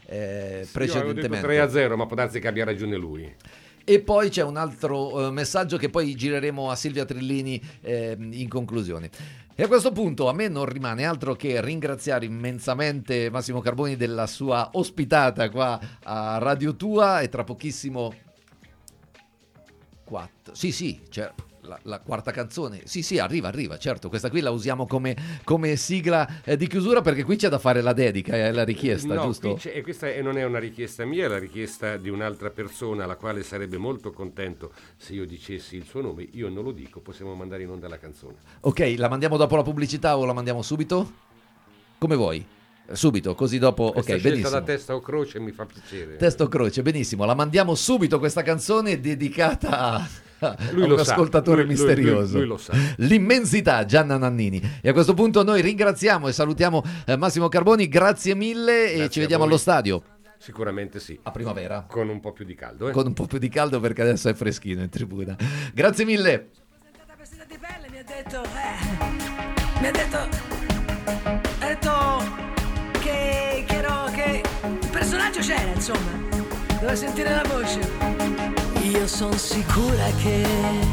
eh, sì, precedentemente. tre a zero, ma può darsi che abbia ragione lui. E poi c'è un altro uh, messaggio che poi gireremo a Silvia Trillini eh, in conclusione. E a questo punto a me non rimane altro che ringraziare immensamente Massimo Carboni della sua ospitata qua a Radio Tua, e tra pochissimo quattro. Sì, sì, cioè, la, la quarta canzone. Sì, sì, arriva, arriva, certo. Questa qui la usiamo come, come sigla eh, di chiusura, perché qui c'è da fare la dedica, è la richiesta, no, giusto? Qui e questa non è una richiesta mia, è la richiesta di un'altra persona, alla quale sarebbe molto contento se io dicessi il suo nome. Io non lo dico, possiamo mandare in onda la canzone. Ok, la mandiamo dopo la pubblicità o la mandiamo subito? Come vuoi? Subito, così dopo. Questa Ok, scelta benissimo. da testa o croce mi fa piacere. Testa o croce, benissimo. La mandiamo subito questa canzone dedicata a, a Lui un lo sa. ascoltatore Lui- lui- misterioso. lui- lui lo sa. L'immensità, Gianna Nannini. E a questo punto noi ringraziamo e salutiamo eh, Massimo Carboni. Grazie mille e Grazie ci a vediamo voi. allo stadio. Sicuramente sì. A primavera. Con un po' più di caldo, eh? Con un po' più di caldo, perché adesso è freschino in tribuna. Grazie mille. Mi ha detto, eh, mi ha detto, ha detto che, che ero, che il personaggio c'era, insomma, doveva sentire la voce. Io sono sicura che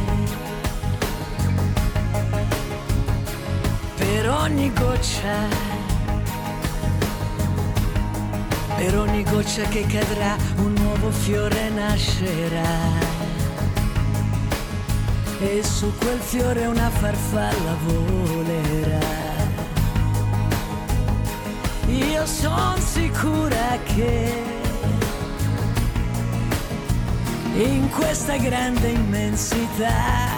per ogni goccia, per ogni goccia che cadrà, un nuovo fiore nascerà. E su quel fiore una farfalla volerà. Io son sicura che in questa grande immensità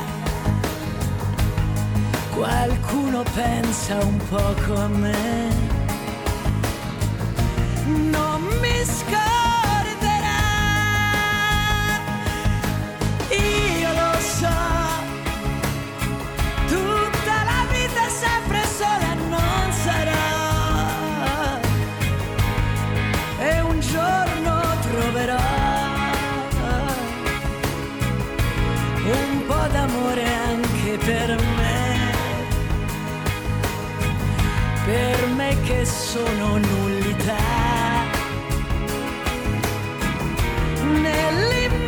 qualcuno pensa un poco a me. Non mi scorderà. Io lo so. Tutta la vita sempre sola non sarò, e un giorno troverò un po' d'amore anche per me, per me che sono nullità nell'immensità.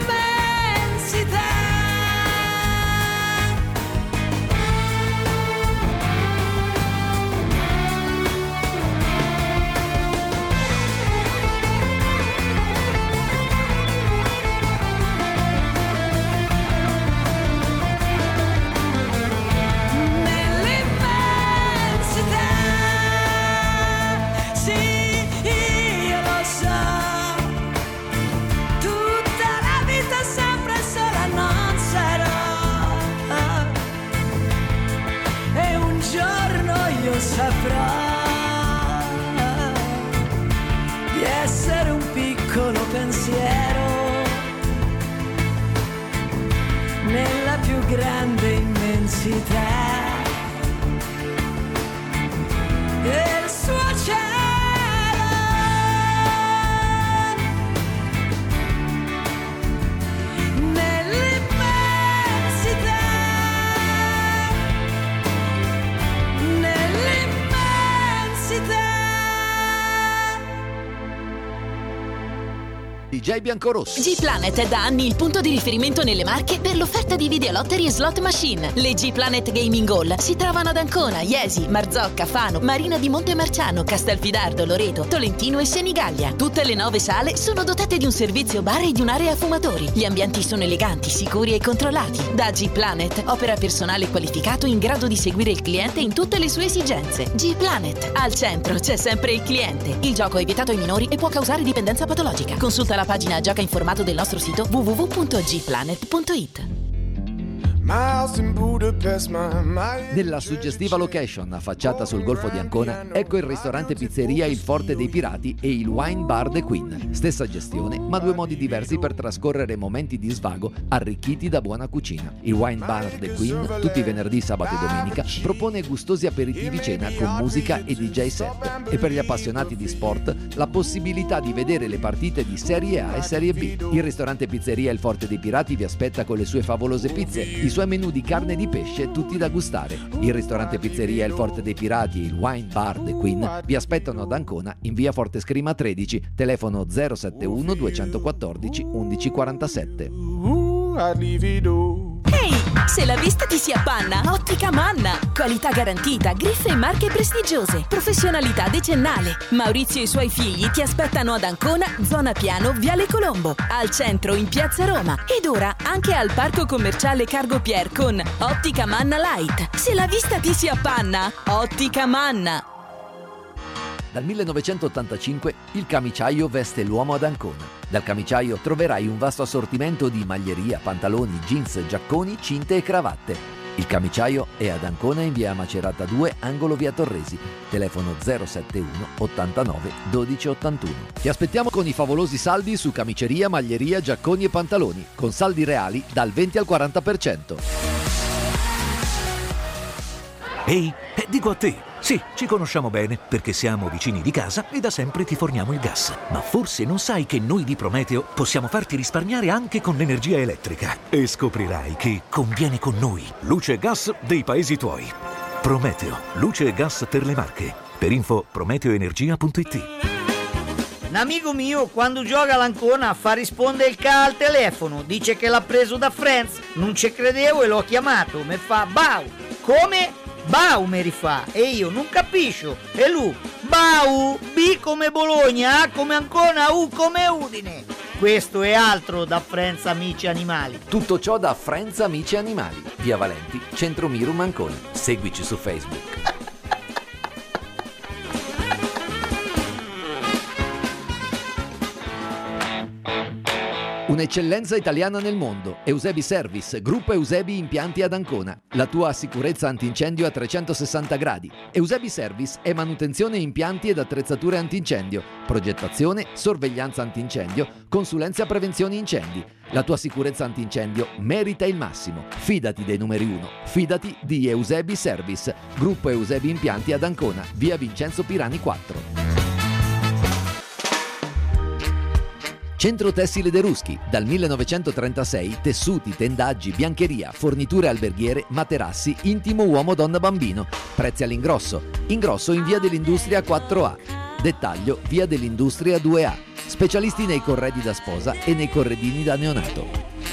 Saprò di essere un piccolo pensiero nella più grande immensità del suo cielo. D J Biancorosso. G-Planet è da anni il punto di riferimento nelle Marche per l'offerta di videolottery e slot machine. Le G-Planet Gaming Hall si trovano ad Ancona, Iesi, Marzocca, Fano, Marina di Montemarciano, Castelfidardo, Loreto, Tolentino e Senigallia. Tutte le nove sale sono dotate di un servizio bar e di un'area fumatori. Gli ambienti sono eleganti, sicuri e controllati. Da G-Planet opera personale qualificato in grado di seguire il cliente in tutte le sue esigenze. G-Planet, al centro c'è sempre il cliente. Il gioco è vietato ai minori e può causare dipendenza patologica. Consulta la pagina Gioca informato del nostro sito w w w punto g planet punto i t. Nella suggestiva location affacciata sul Golfo di Ancona, ecco il ristorante pizzeria Il Forte dei Pirati e il Wine Bar The Queen. Stessa gestione, ma due modi diversi per trascorrere momenti di svago arricchiti da buona cucina. Il Wine Bar The Queen, tutti i venerdì, sabato e domenica, propone gustosi aperitivi cena con musica e D J set. E per gli appassionati di sport, la possibilità di vedere le partite di Serie A e Serie B. Il ristorante pizzeria Il Forte dei Pirati vi aspetta con le sue favolose pizze, i suoi suoi menù di carne e di pesce tutti da gustare. Il ristorante pizzeria Il Forte dei Pirati e il Wine Bar The Queen vi aspettano ad Ancona in via Forte Scrima tredici, telefono zero sette uno due uno quattro uno uno quattro sette. Ehi, se la vista ti si appanna, Ottica Manna. Qualità garantita, griffe e marche prestigiose, professionalità decennale. Maurizio e i suoi figli ti aspettano ad Ancona, zona Piano, Viale Colombo, al centro in Piazza Roma ed ora anche al parco commerciale Cargo Pier con Ottica Manna Light. Se la vista ti si appanna, Ottica Manna. Dal millenovecentottantacinque il camiciaio veste l'uomo ad Ancona. Dal camiciaio troverai un vasto assortimento di maglieria, pantaloni, jeans, giacconi, cinte e cravatte. Il camiciaio è ad Ancona in via Macerata due, angolo via Torresi. Telefono zero sette uno ottantanove dodici ottantuno. Ti aspettiamo con i favolosi saldi su camiceria, maglieria, giacconi e pantaloni, con saldi reali dal venti al quaranta per cento. Ehi, eh, dico a te, sì, ci conosciamo bene perché siamo vicini di casa e da sempre ti forniamo il gas. Ma forse non sai che noi di Prometeo possiamo farti risparmiare anche con l'energia elettrica. E scoprirai che conviene con noi. Luce e gas dei paesi tuoi. Prometeo, luce e gas per le Marche. Per info prometeoenergia punto it. Un amico mio quando gioca all'Ancona fa rispondere il ca al telefono, dice che l'ha preso da Friends, non ci credevo e l'ho chiamato, mi fa Bau, come? Bau mi rifà e io non capisco e lui Bau, B come Bologna, A come Ancona, U come Udine. Questo è altro da Friends Amici Animali. Tutto ciò da Friends Amici Animali, via Valenti, Centro Mirum Ancona. Seguici su Facebook. Un'eccellenza italiana nel mondo. Eusebi Service, gruppo Eusebi Impianti ad Ancona. La tua sicurezza antincendio a trecentosessanta gradi. Eusebi Service è manutenzione impianti ed attrezzature antincendio, progettazione, sorveglianza antincendio, consulenza prevenzione incendi. La tua sicurezza antincendio merita il massimo. Fidati dei numeri uno. Fidati di Eusebi Service, gruppo Eusebi Impianti ad Ancona, via Vincenzo Pirani quattro. Centro Tessile De Ruschi, dal millenovecentotrentasei, tessuti, tendaggi, biancheria, forniture alberghiere, materassi, intimo uomo, donna, bambino. Prezzi all'ingrosso. Ingrosso in via dell'Industria quattro A. Dettaglio via dell'Industria due A. Specialisti nei corredi da sposa e nei corredini da neonato.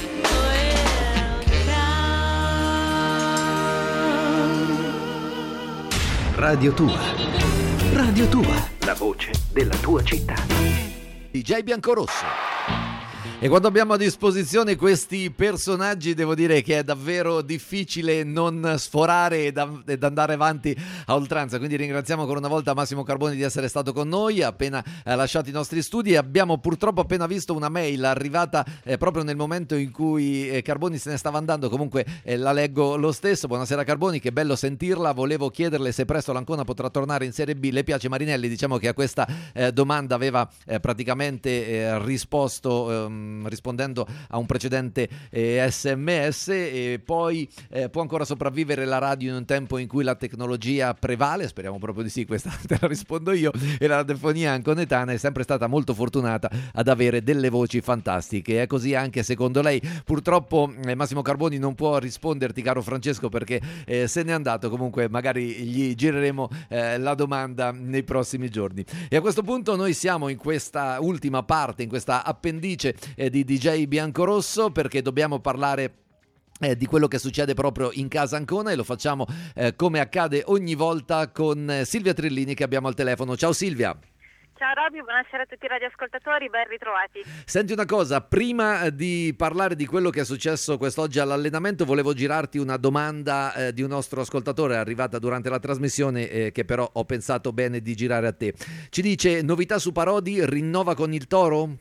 Radio Tua. Radio Tua. La voce della tua città. D J Biancorosso. E quando abbiamo a disposizione questi personaggi devo dire che è davvero difficile non sforare ed, ed andare avanti a oltranza, quindi ringraziamo ancora una volta Massimo Carboni di essere stato con noi, ha appena eh, lasciato i nostri studi. Abbiamo purtroppo appena visto una mail arrivata eh, proprio nel momento in cui eh, Carboni se ne stava andando, comunque eh, la leggo lo stesso. Buonasera Carboni, che bello sentirla, volevo chiederle se presto l'Ancona potrà tornare in Serie B, le piace Marinelli? Diciamo che a questa eh, domanda aveva eh, praticamente eh, risposto ehm, rispondendo a un precedente eh, sms e poi eh, può ancora sopravvivere la radio in un tempo in cui la tecnologia prevale? Speriamo proprio di sì, questa te la rispondo io, e la radiofonia anconetana è sempre stata molto fortunata ad avere delle voci fantastiche. È così anche secondo lei? Purtroppo eh, Massimo Carboni non può risponderti, caro Francesco, perché eh, se n'è andato. Comunque magari gli gireremo eh, la domanda nei prossimi giorni. E a questo punto noi siamo in questa ultima parte, in questa appendice eh, di D J Biancorosso, perché dobbiamo parlare Eh, di quello che succede proprio in casa Ancona, e lo facciamo eh, come accade ogni volta con eh, Silvia Trillini, che abbiamo al telefono. Ciao Silvia. Ciao Robby, buonasera a tutti i radioascoltatori, ben ritrovati. Senti una cosa, prima di parlare di quello che è successo quest'oggi all'allenamento, volevo girarti una domanda eh, di un nostro ascoltatore arrivata durante la trasmissione, eh, che però ho pensato bene di girare a te. Ci dice: novità su Parodi, rinnova con il Toro?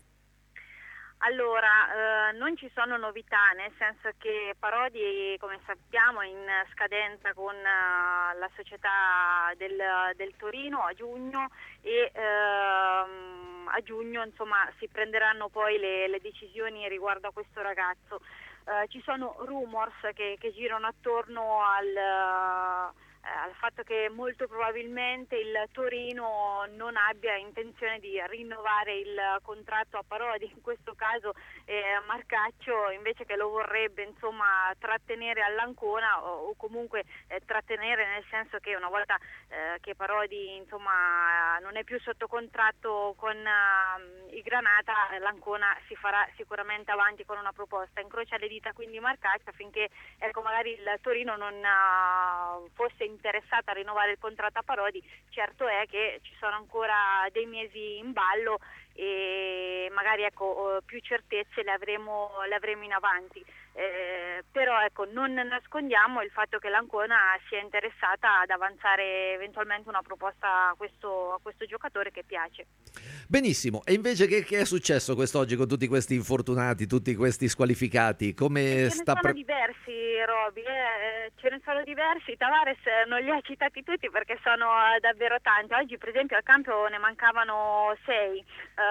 Allora, eh, non ci sono novità, nel senso che Parodi, come sappiamo, è in scadenza con uh, la società del, del Torino a giugno e ehm, a giugno insomma si prenderanno poi le, le decisioni riguardo a questo ragazzo. Uh, ci sono rumors che, che girano attorno al... Uh, al fatto che molto probabilmente il Torino non abbia intenzione di rinnovare il contratto a Parodi, in questo caso eh, Marcaccio invece che lo vorrebbe insomma trattenere all'Ancona o, o comunque eh, trattenere nel senso che una volta eh, che Parodi insomma non è più sotto contratto con uh, i Granata, l'Ancona si farà sicuramente avanti con una proposta. Incrocia le dita quindi Marcaccio affinché ecco magari il Torino non uh, fosse interessato a rinnovare il contratto a Parodi. Certo è che ci sono ancora dei mesi in ballo e magari ecco più certezze le avremo, le avremo in avanti. Eh, però ecco non nascondiamo il fatto che l'Ancona sia interessata ad avanzare eventualmente una proposta a questo, a questo giocatore che piace. Benissimo, e invece che, che è successo quest'oggi con tutti questi infortunati, tutti questi squalificati? Come ce sta ne sono pre- diversi, Roby, eh, ce ne sono diversi. Tavares non li ha citati tutti perché sono eh, davvero tanti. Oggi per esempio al campo ne mancavano sei,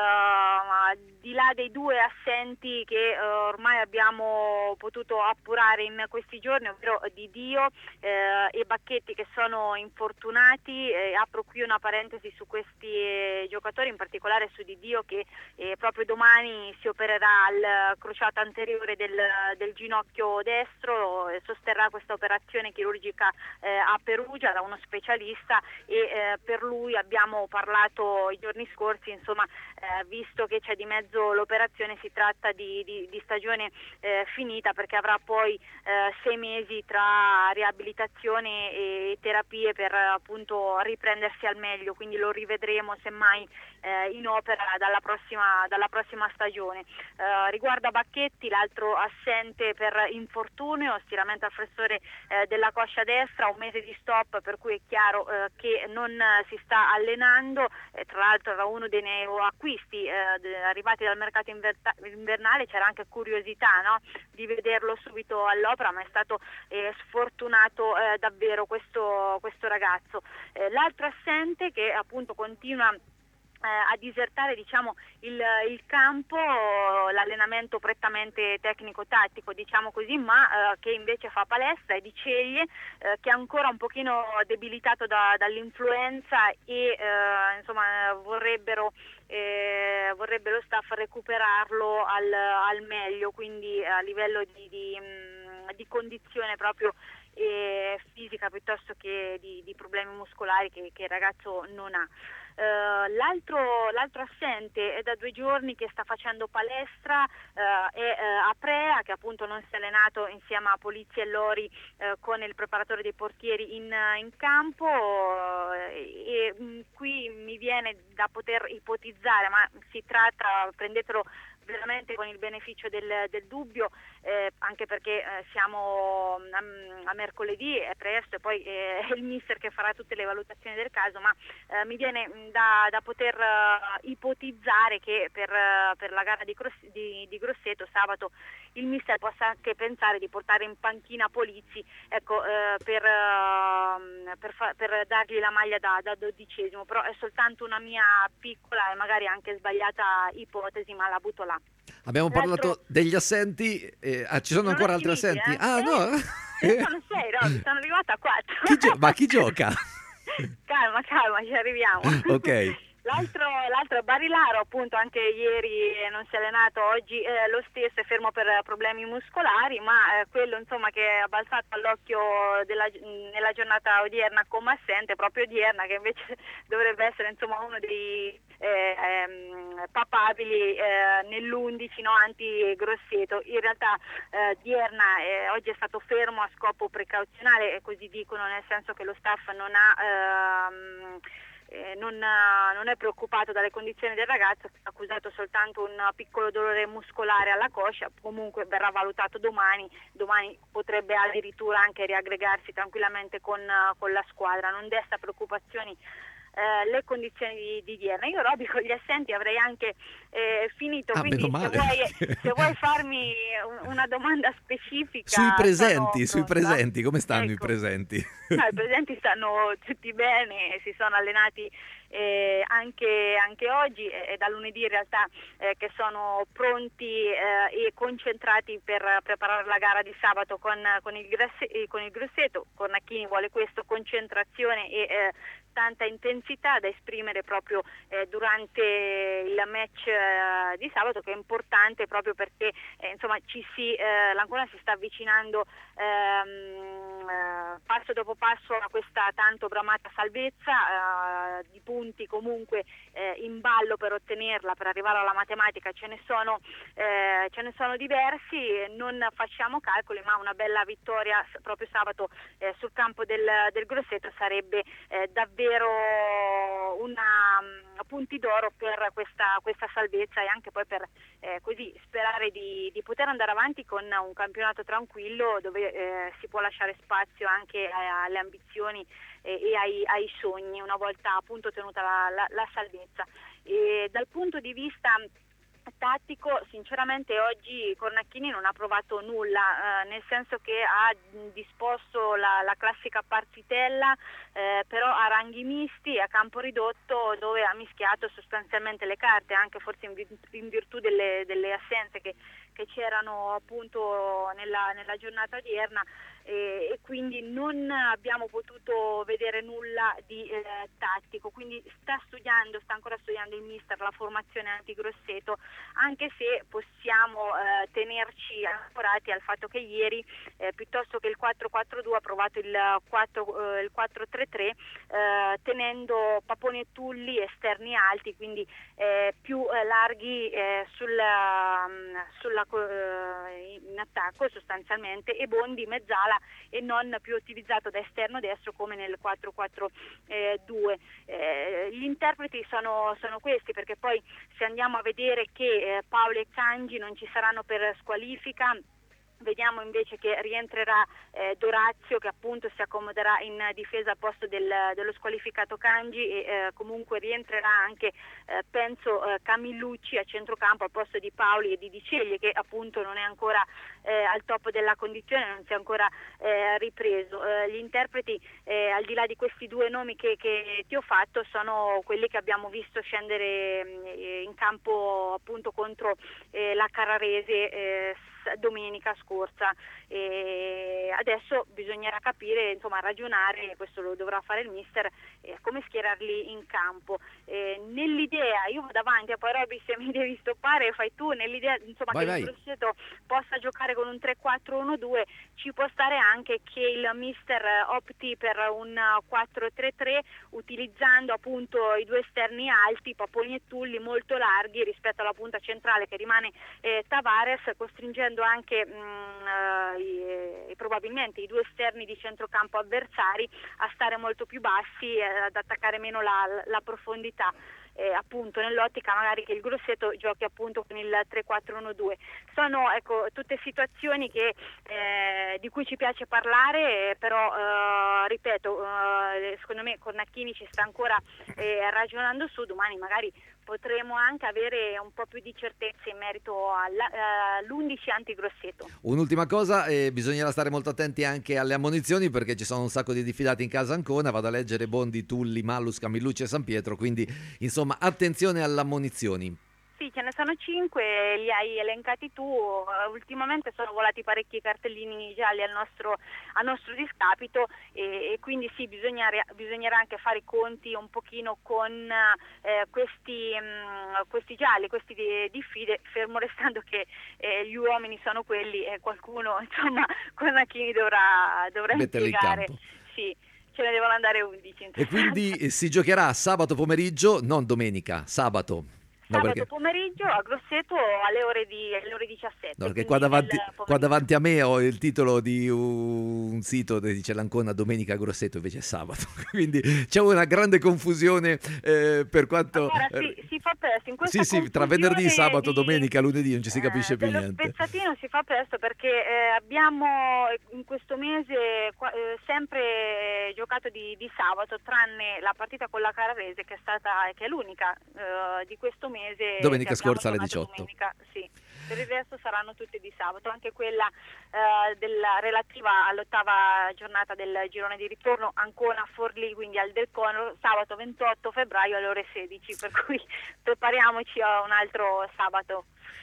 uh, di là dei due assenti che uh, ormai abbiamo potuto appurare in questi giorni, ovvero Didio eh, e Bacchetti che sono infortunati. Eh, apro qui una parentesi su questi eh, giocatori, in particolare su Didio che eh, proprio domani si opererà al crociato anteriore del, del ginocchio destro, eh, sosterrà questa operazione chirurgica eh, a Perugia da uno specialista e eh, per lui abbiamo parlato i giorni scorsi, insomma eh, visto che c'è di mezzo l'operazione si tratta di, di, di stagione eh, finita, perché avrà poi eh, sei mesi tra riabilitazione e terapie per appunto riprendersi al meglio, quindi lo rivedremo semmai eh, in opera dalla prossima, dalla prossima stagione. Eh, riguarda Bacchetti, l'altro assente per infortunio, stiramento al flessore eh, della coscia destra, un mese di stop, per cui è chiaro eh, che non si sta allenando. Eh, tra l'altro era uno dei neoacquisti eh, de- arrivati dal mercato inverta- invernale, c'era anche curiosità, no? Di vederlo subito all'opera, ma è stato eh, sfortunato eh, davvero questo, questo ragazzo. Eh, l'altro assente che appunto continua Eh, a disertare diciamo il, il campo, l'allenamento prettamente tecnico-tattico diciamo così, ma eh, che invece fa palestra, è Di Ceglie, eh, che è ancora un pochino debilitato da, dall'influenza e eh, insomma vorrebbero eh, vorrebbe lo staff recuperarlo al, al meglio, quindi a livello di, di, mh, di condizione proprio eh, fisica piuttosto che di, di problemi muscolari che, che il ragazzo non ha. Uh, l'altro, l'altro assente è da due giorni che sta facendo palestra, uh, è uh, Aprea, che appunto non si è allenato insieme a Polizia e Lori uh, con il preparatore dei portieri in, in campo uh, e mh, qui mi viene da poter ipotizzare, ma si tratta, prendetelo veramente con il beneficio del, del dubbio, eh, anche perché eh, siamo a, a mercoledì, è presto e poi eh, è il mister che farà tutte le valutazioni del caso, ma eh, mi viene da, da poter uh, ipotizzare che per, uh, per la gara di, Gross- di, di Grosseto sabato il mister possa anche pensare di portare in panchina Polizzi, ecco, eh, per, uh, per, fa- per dargli la maglia da, da dodicesimo, però è soltanto una mia piccola e magari anche sbagliata ipotesi, ma la butto là. Abbiamo L'altro... parlato degli assenti, eh, ah, ci sono non ancora altri finiti, assenti? Eh? Ah, eh, no? Sono sei, Roby, sono arrivata a quattro. Chi gio- ma chi gioca? Calma, calma, ci arriviamo. Ok. L'altro, l'altro è Barilaro, appunto anche ieri non si è allenato, oggi eh, lo stesso, è fermo per problemi muscolari, ma eh, quello insomma che è balzato all'occhio della, nella giornata odierna come assente, proprio odierna, che invece dovrebbe essere insomma uno dei eh, ehm, papabili eh, nell'undici, no, anti-Grosseto. In realtà eh, Dierna eh, oggi è stato fermo a scopo precauzionale, e così dicono, nel senso che lo staff non ha... Ehm, Eh, non, non è preoccupato dalle condizioni del ragazzo, ha accusato soltanto un piccolo dolore muscolare alla coscia, comunque verrà valutato domani, domani potrebbe addirittura anche riaggregarsi tranquillamente con, con la squadra, non desta preoccupazioni eh, le condizioni di, di Dierna. Io Roby con gli assenti avrei anche eh, finito, ah, quindi se vuoi, se vuoi farmi un, una domanda specifica sui presenti, sono sui presenti, come stanno ecco. i presenti? No, i presenti stanno tutti bene, si sono allenati eh, anche, anche oggi e da lunedì in realtà eh, che sono pronti eh, e concentrati per preparare la gara di sabato con, con, il, Grasse, con il Grosseto. Cornacchini vuole questo, concentrazione e eh, tanta intensità da esprimere proprio eh, durante il match eh, di sabato, che è importante proprio perché eh, insomma ci si, eh, l'Ancona si sta avvicinando ehm, eh, passo dopo passo a questa tanto bramata salvezza, eh, di punti comunque eh, in ballo per ottenerla, per arrivare alla matematica ce ne sono, eh, ce ne sono diversi, non facciamo calcoli, ma una bella vittoria proprio sabato eh, sul campo del, del Grosseto sarebbe eh, davvero una um, punti d'oro per questa, questa salvezza e anche poi per eh, così sperare di, di poter andare avanti con un campionato tranquillo dove eh, si può lasciare spazio anche a, alle ambizioni e, e ai, ai sogni una volta appunto tenuta la, la, la salvezza. E dal punto di vista tattico, sinceramente oggi Cornacchini non ha provato nulla, eh, nel senso che ha disposto la, la classica partitella, eh, però a ranghi misti, a campo ridotto, dove ha mischiato sostanzialmente le carte, anche forse in virtù, in virtù delle, delle assenze che, che c'erano appunto nella, nella giornata odierna. E, e quindi non abbiamo potuto vedere nulla di eh, tattico, quindi sta studiando, sta ancora studiando il mister la formazione anti-Grosseto, anche se possiamo eh, tenerci ancorati al fatto che ieri eh, piuttosto che il quattro quattro due ha provato il, quattro, eh, il quattro tre tre eh, tenendo Paponi e Tulli esterni alti, quindi eh, più eh, larghi eh, sulla, sulla, eh, in attacco sostanzialmente, e Bondi mezzala e non più utilizzato da esterno destro come nel quattro quattro due. Eh, gli interpreti sono, sono questi, perché poi se andiamo a vedere che eh, Paolo e Cangi non ci saranno per squalifica, vediamo invece che rientrerà eh, Dorazio, che appunto si accomoderà in difesa al posto del, dello squalificato Cangi, e eh, comunque rientrerà anche eh, penso eh, Camillucci a centrocampo al posto di Paoli e di Diceglie, che appunto non è ancora eh, al top della condizione, non si è ancora eh, ripreso. Eh, gli interpreti eh, al di là di questi due nomi che, che ti ho fatto sono quelli che abbiamo visto scendere eh, in campo appunto contro eh, la Carrarese eh, domenica scorsa, e adesso bisognerà capire, insomma ragionare, questo lo dovrà fare il mister, eh, come schierarli in campo. Eh, nell'idea, io vado avanti, poi Roby se mi devi stoppare fai tu, nell'idea insomma vai, che vai. Il Grosseto possa giocare con un tre quattro uno due, ci può stare anche che il mister opti per un quattro tre tre utilizzando appunto i due esterni alti, Paponi e Tulli, molto larghi rispetto alla punta centrale che rimane eh, Tavares, costringendo anche mh, i, probabilmente i due esterni di centrocampo avversari a stare molto più bassi e ad attaccare meno la, la profondità. Eh, appunto nell'ottica magari che il Grosseto giochi appunto con il tre quattro uno due. Sono ecco tutte situazioni che, eh, di cui ci piace parlare, eh, però eh, ripeto, eh, secondo me Cornacchini ci sta ancora eh, ragionando su, domani magari potremo anche avere un po' più di certezze in merito all'undici anti-Grosseto. Un'ultima cosa, eh, bisognerà stare molto attenti anche alle ammonizioni, perché ci sono un sacco di diffidati in casa Ancona, vado a leggere Bondi, Tulli, Mallus, Camillucci e San Pietro, quindi insomma attenzione alle ammonizioni. Sì, ce ne sono cinque, li hai elencati tu. Ultimamente sono volati parecchi cartellini gialli al nostro, al nostro discapito, e, e quindi sì, bisognerà, bisognerà anche fare i conti un pochino con eh, questi, mh, questi gialli, questi di, di fide, fermo restando che eh, gli uomini sono quelli e qualcuno insomma Cornacchini dovrà, dovrà impiegare. Sì. Ce ne devono andare undici. E quindi si giocherà sabato pomeriggio, non domenica, sabato. No, Sabato perché... pomeriggio a Grosseto alle ore, di, alle ore diciassette. No, perché qua davanti, qua davanti a me ho il titolo di un sito che dice l'Ancona domenica a Grosseto, invece è sabato. Quindi c'è una grande confusione eh, per quanto... Allora, si, si fa presto. In questa sì, sì, tra venerdì, sabato, di... domenica, lunedì non ci si capisce eh, più dello niente. Spezzatino si fa presto perché eh, abbiamo in questo mese eh, sempre giocato di, di sabato, tranne la partita con la Carrarese che è stata che è l'unica eh, di questo mese. Domenica scorsa alle diciotto. Domenica, sì. Per il resto saranno tutte di sabato, anche quella eh, della, relativa all'ottava giornata del girone di ritorno, Ancona-Forlì, quindi al Del Conro, sabato ventotto febbraio alle ore sedici, per cui prepariamoci a un altro sabato.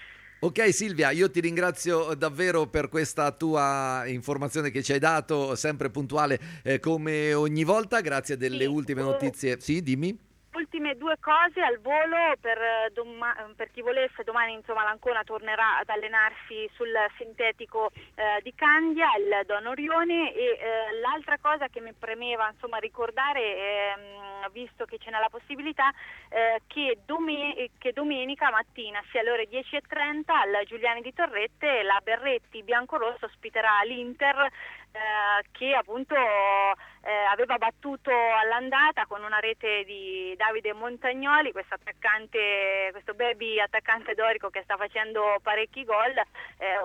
Ok Silvia, io ti ringrazio davvero per questa tua informazione che ci hai dato, sempre puntuale eh, come ogni volta, grazie delle sì, ultime notizie. Sì, dimmi. Ultime due cose al volo per, doma- per chi volesse, domani insomma l'Ancona tornerà ad allenarsi sul sintetico eh, di Candia, il Don Orione, e eh, l'altra cosa che mi premeva insomma ricordare, ehm, visto che ce n'è la possibilità, eh, che, dome- che domenica mattina sia alle ore dieci e trenta al Giuliani di Torrette la Berretti biancorossa ospiterà l'Inter, Eh, che appunto eh, aveva battuto all'andata con una rete di Davide Montagnoli, questo attaccante, questo baby attaccante dorico che sta facendo parecchi gol, eh,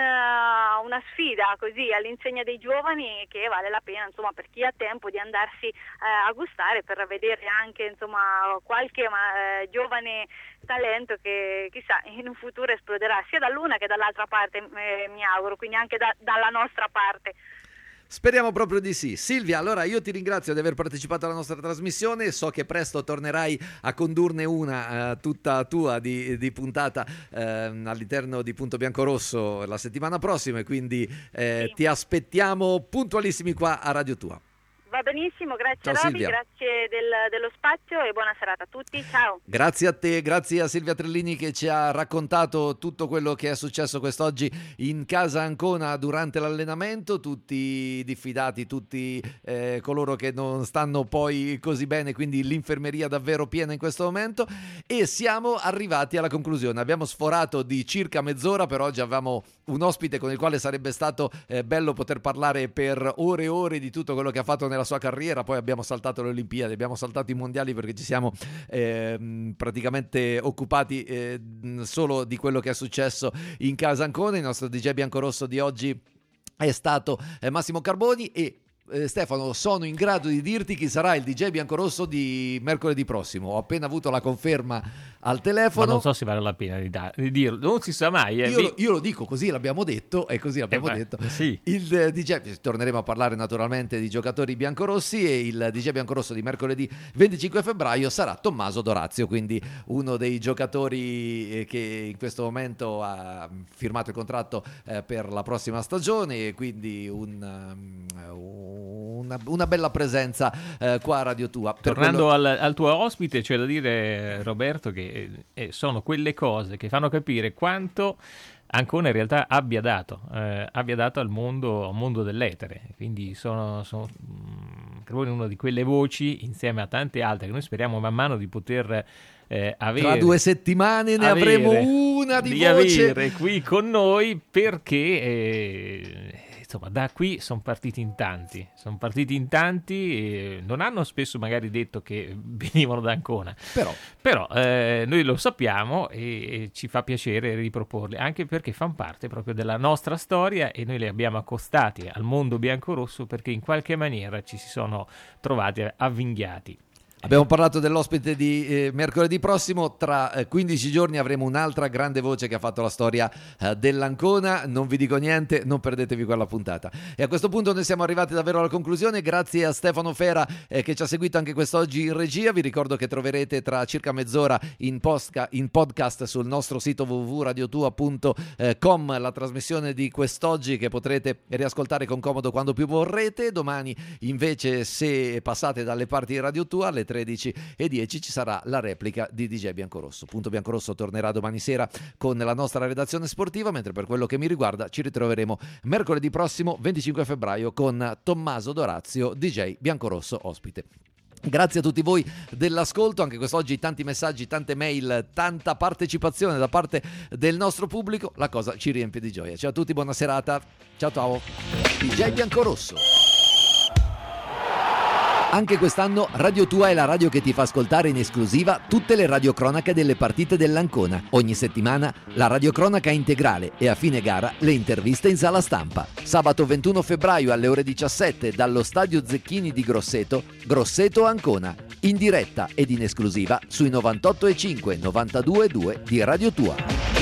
una, una sfida così all'insegna dei giovani che vale la pena insomma per chi ha tempo di andarsi eh, a gustare, per vedere anche insomma qualche ma, eh, giovane talento che chissà in un futuro esploderà sia dall'una che dall'altra parte, eh, mi auguro, quindi anche da, dalla nostra parte. Speriamo proprio di sì. Silvia, allora io ti ringrazio di aver partecipato alla nostra trasmissione, so che presto tornerai a condurne una eh, tutta tua di, di puntata eh, all'interno di Punto Biancorosso la settimana prossima, e quindi eh, sì. ti aspettiamo puntualissimi qua a Radio Tua. Va benissimo, grazie Ciao, Roby, Silvia. grazie del, dello spazio e buona serata a tutti, ciao. Grazie a te, grazie a Silvia Trellini che ci ha raccontato tutto quello che è successo quest'oggi in casa Ancona durante l'allenamento, tutti i diffidati, tutti eh, coloro che non stanno poi così bene, quindi l'infermeria davvero piena in questo momento, e siamo arrivati alla conclusione. Abbiamo sforato di circa mezz'ora, per oggi avevamo un ospite con il quale sarebbe stato eh, bello poter parlare per ore e ore di tutto quello che ha fatto nella sua carriera. Poi abbiamo saltato le Olimpiadi, abbiamo saltato i mondiali perché ci siamo eh, praticamente occupati eh, solo di quello che è successo in casa Ancona. Il nostro D J biancorosso di oggi è stato eh, Massimo Carboni, e Eh, Stefano, sono in grado di dirti chi sarà il D J biancorosso di mercoledì prossimo. Ho appena avuto la conferma al telefono. Ma non so se vale la pena di, da- di dirlo, non si sa mai. Eh. Io, lo, io lo dico così, l'abbiamo detto, e così l'abbiamo Eh beh, detto. sì. Il eh, D J, torneremo a parlare naturalmente di giocatori biancorossi, e il D J biancorosso di mercoledì venticinque febbraio sarà Tommaso Dorazio, quindi uno dei giocatori eh, che in questo momento ha firmato il contratto eh, per la prossima stagione, e quindi un, um, una, una bella presenza eh, qua a Radio Tua. Per Tornando quello... al, al tuo ospite, c'è da dire, Roberto, che eh, sono quelle cose che fanno capire quanto Ancona in realtà abbia dato, eh, abbia dato al mondo, al mondo dell'etere. Quindi sono, sono credo una di quelle voci, insieme a tante altre, che noi speriamo man mano di poter eh, avere. Tra due settimane ne avere, avremo una di, di voce. avere qui con noi, perché eh, insomma da qui sono partiti in tanti, sono partiti in tanti, e non hanno spesso magari detto che venivano da Ancona, però, però eh, noi lo sappiamo, e, e ci fa piacere riproporli, anche perché fanno parte proprio della nostra storia, e noi li abbiamo accostati al mondo biancorosso perché in qualche maniera ci si sono trovati avvinghiati. Abbiamo parlato dell'ospite di eh, mercoledì prossimo. Tra eh, quindici giorni avremo un'altra grande voce che ha fatto la storia eh, dell'Ancona. Non vi dico niente, non perdetevi quella puntata. E a questo punto noi siamo arrivati davvero alla conclusione. Grazie a Stefano Fera eh, che ci ha seguito anche quest'oggi in regia. Vi ricordo che troverete tra circa mezz'ora in, postca- in podcast sul nostro sito w w w punto radiotua punto com la trasmissione di quest'oggi, che potrete riascoltare con comodo quando più vorrete. Domani invece, se passate dalle parti di Radio Tua, alle tredici e dieci ci sarà la replica di D J Biancorosso. Punto Biancorosso tornerà domani sera con la nostra redazione sportiva, mentre per quello che mi riguarda ci ritroveremo mercoledì prossimo venticinque febbraio con Tommaso Dorazio, D J Biancorosso ospite. Grazie a tutti voi dell'ascolto, anche quest'oggi tanti messaggi, tante mail, tanta partecipazione da parte del nostro pubblico, la cosa ci riempie di gioia. Ciao a tutti, buona serata, ciao ciao. D J Biancorosso. Anche quest'anno Radio Tua è la radio che ti fa ascoltare in esclusiva tutte le radiocronache delle partite dell'Ancona. Ogni settimana la radiocronaca integrale, e a fine gara le interviste in sala stampa. Sabato ventuno febbraio alle ore diciassette dallo Stadio Zecchini di Grosseto, Grosseto Ancona, in diretta ed in esclusiva sui novantotto e cinque, novantadue e due di Radio Tua.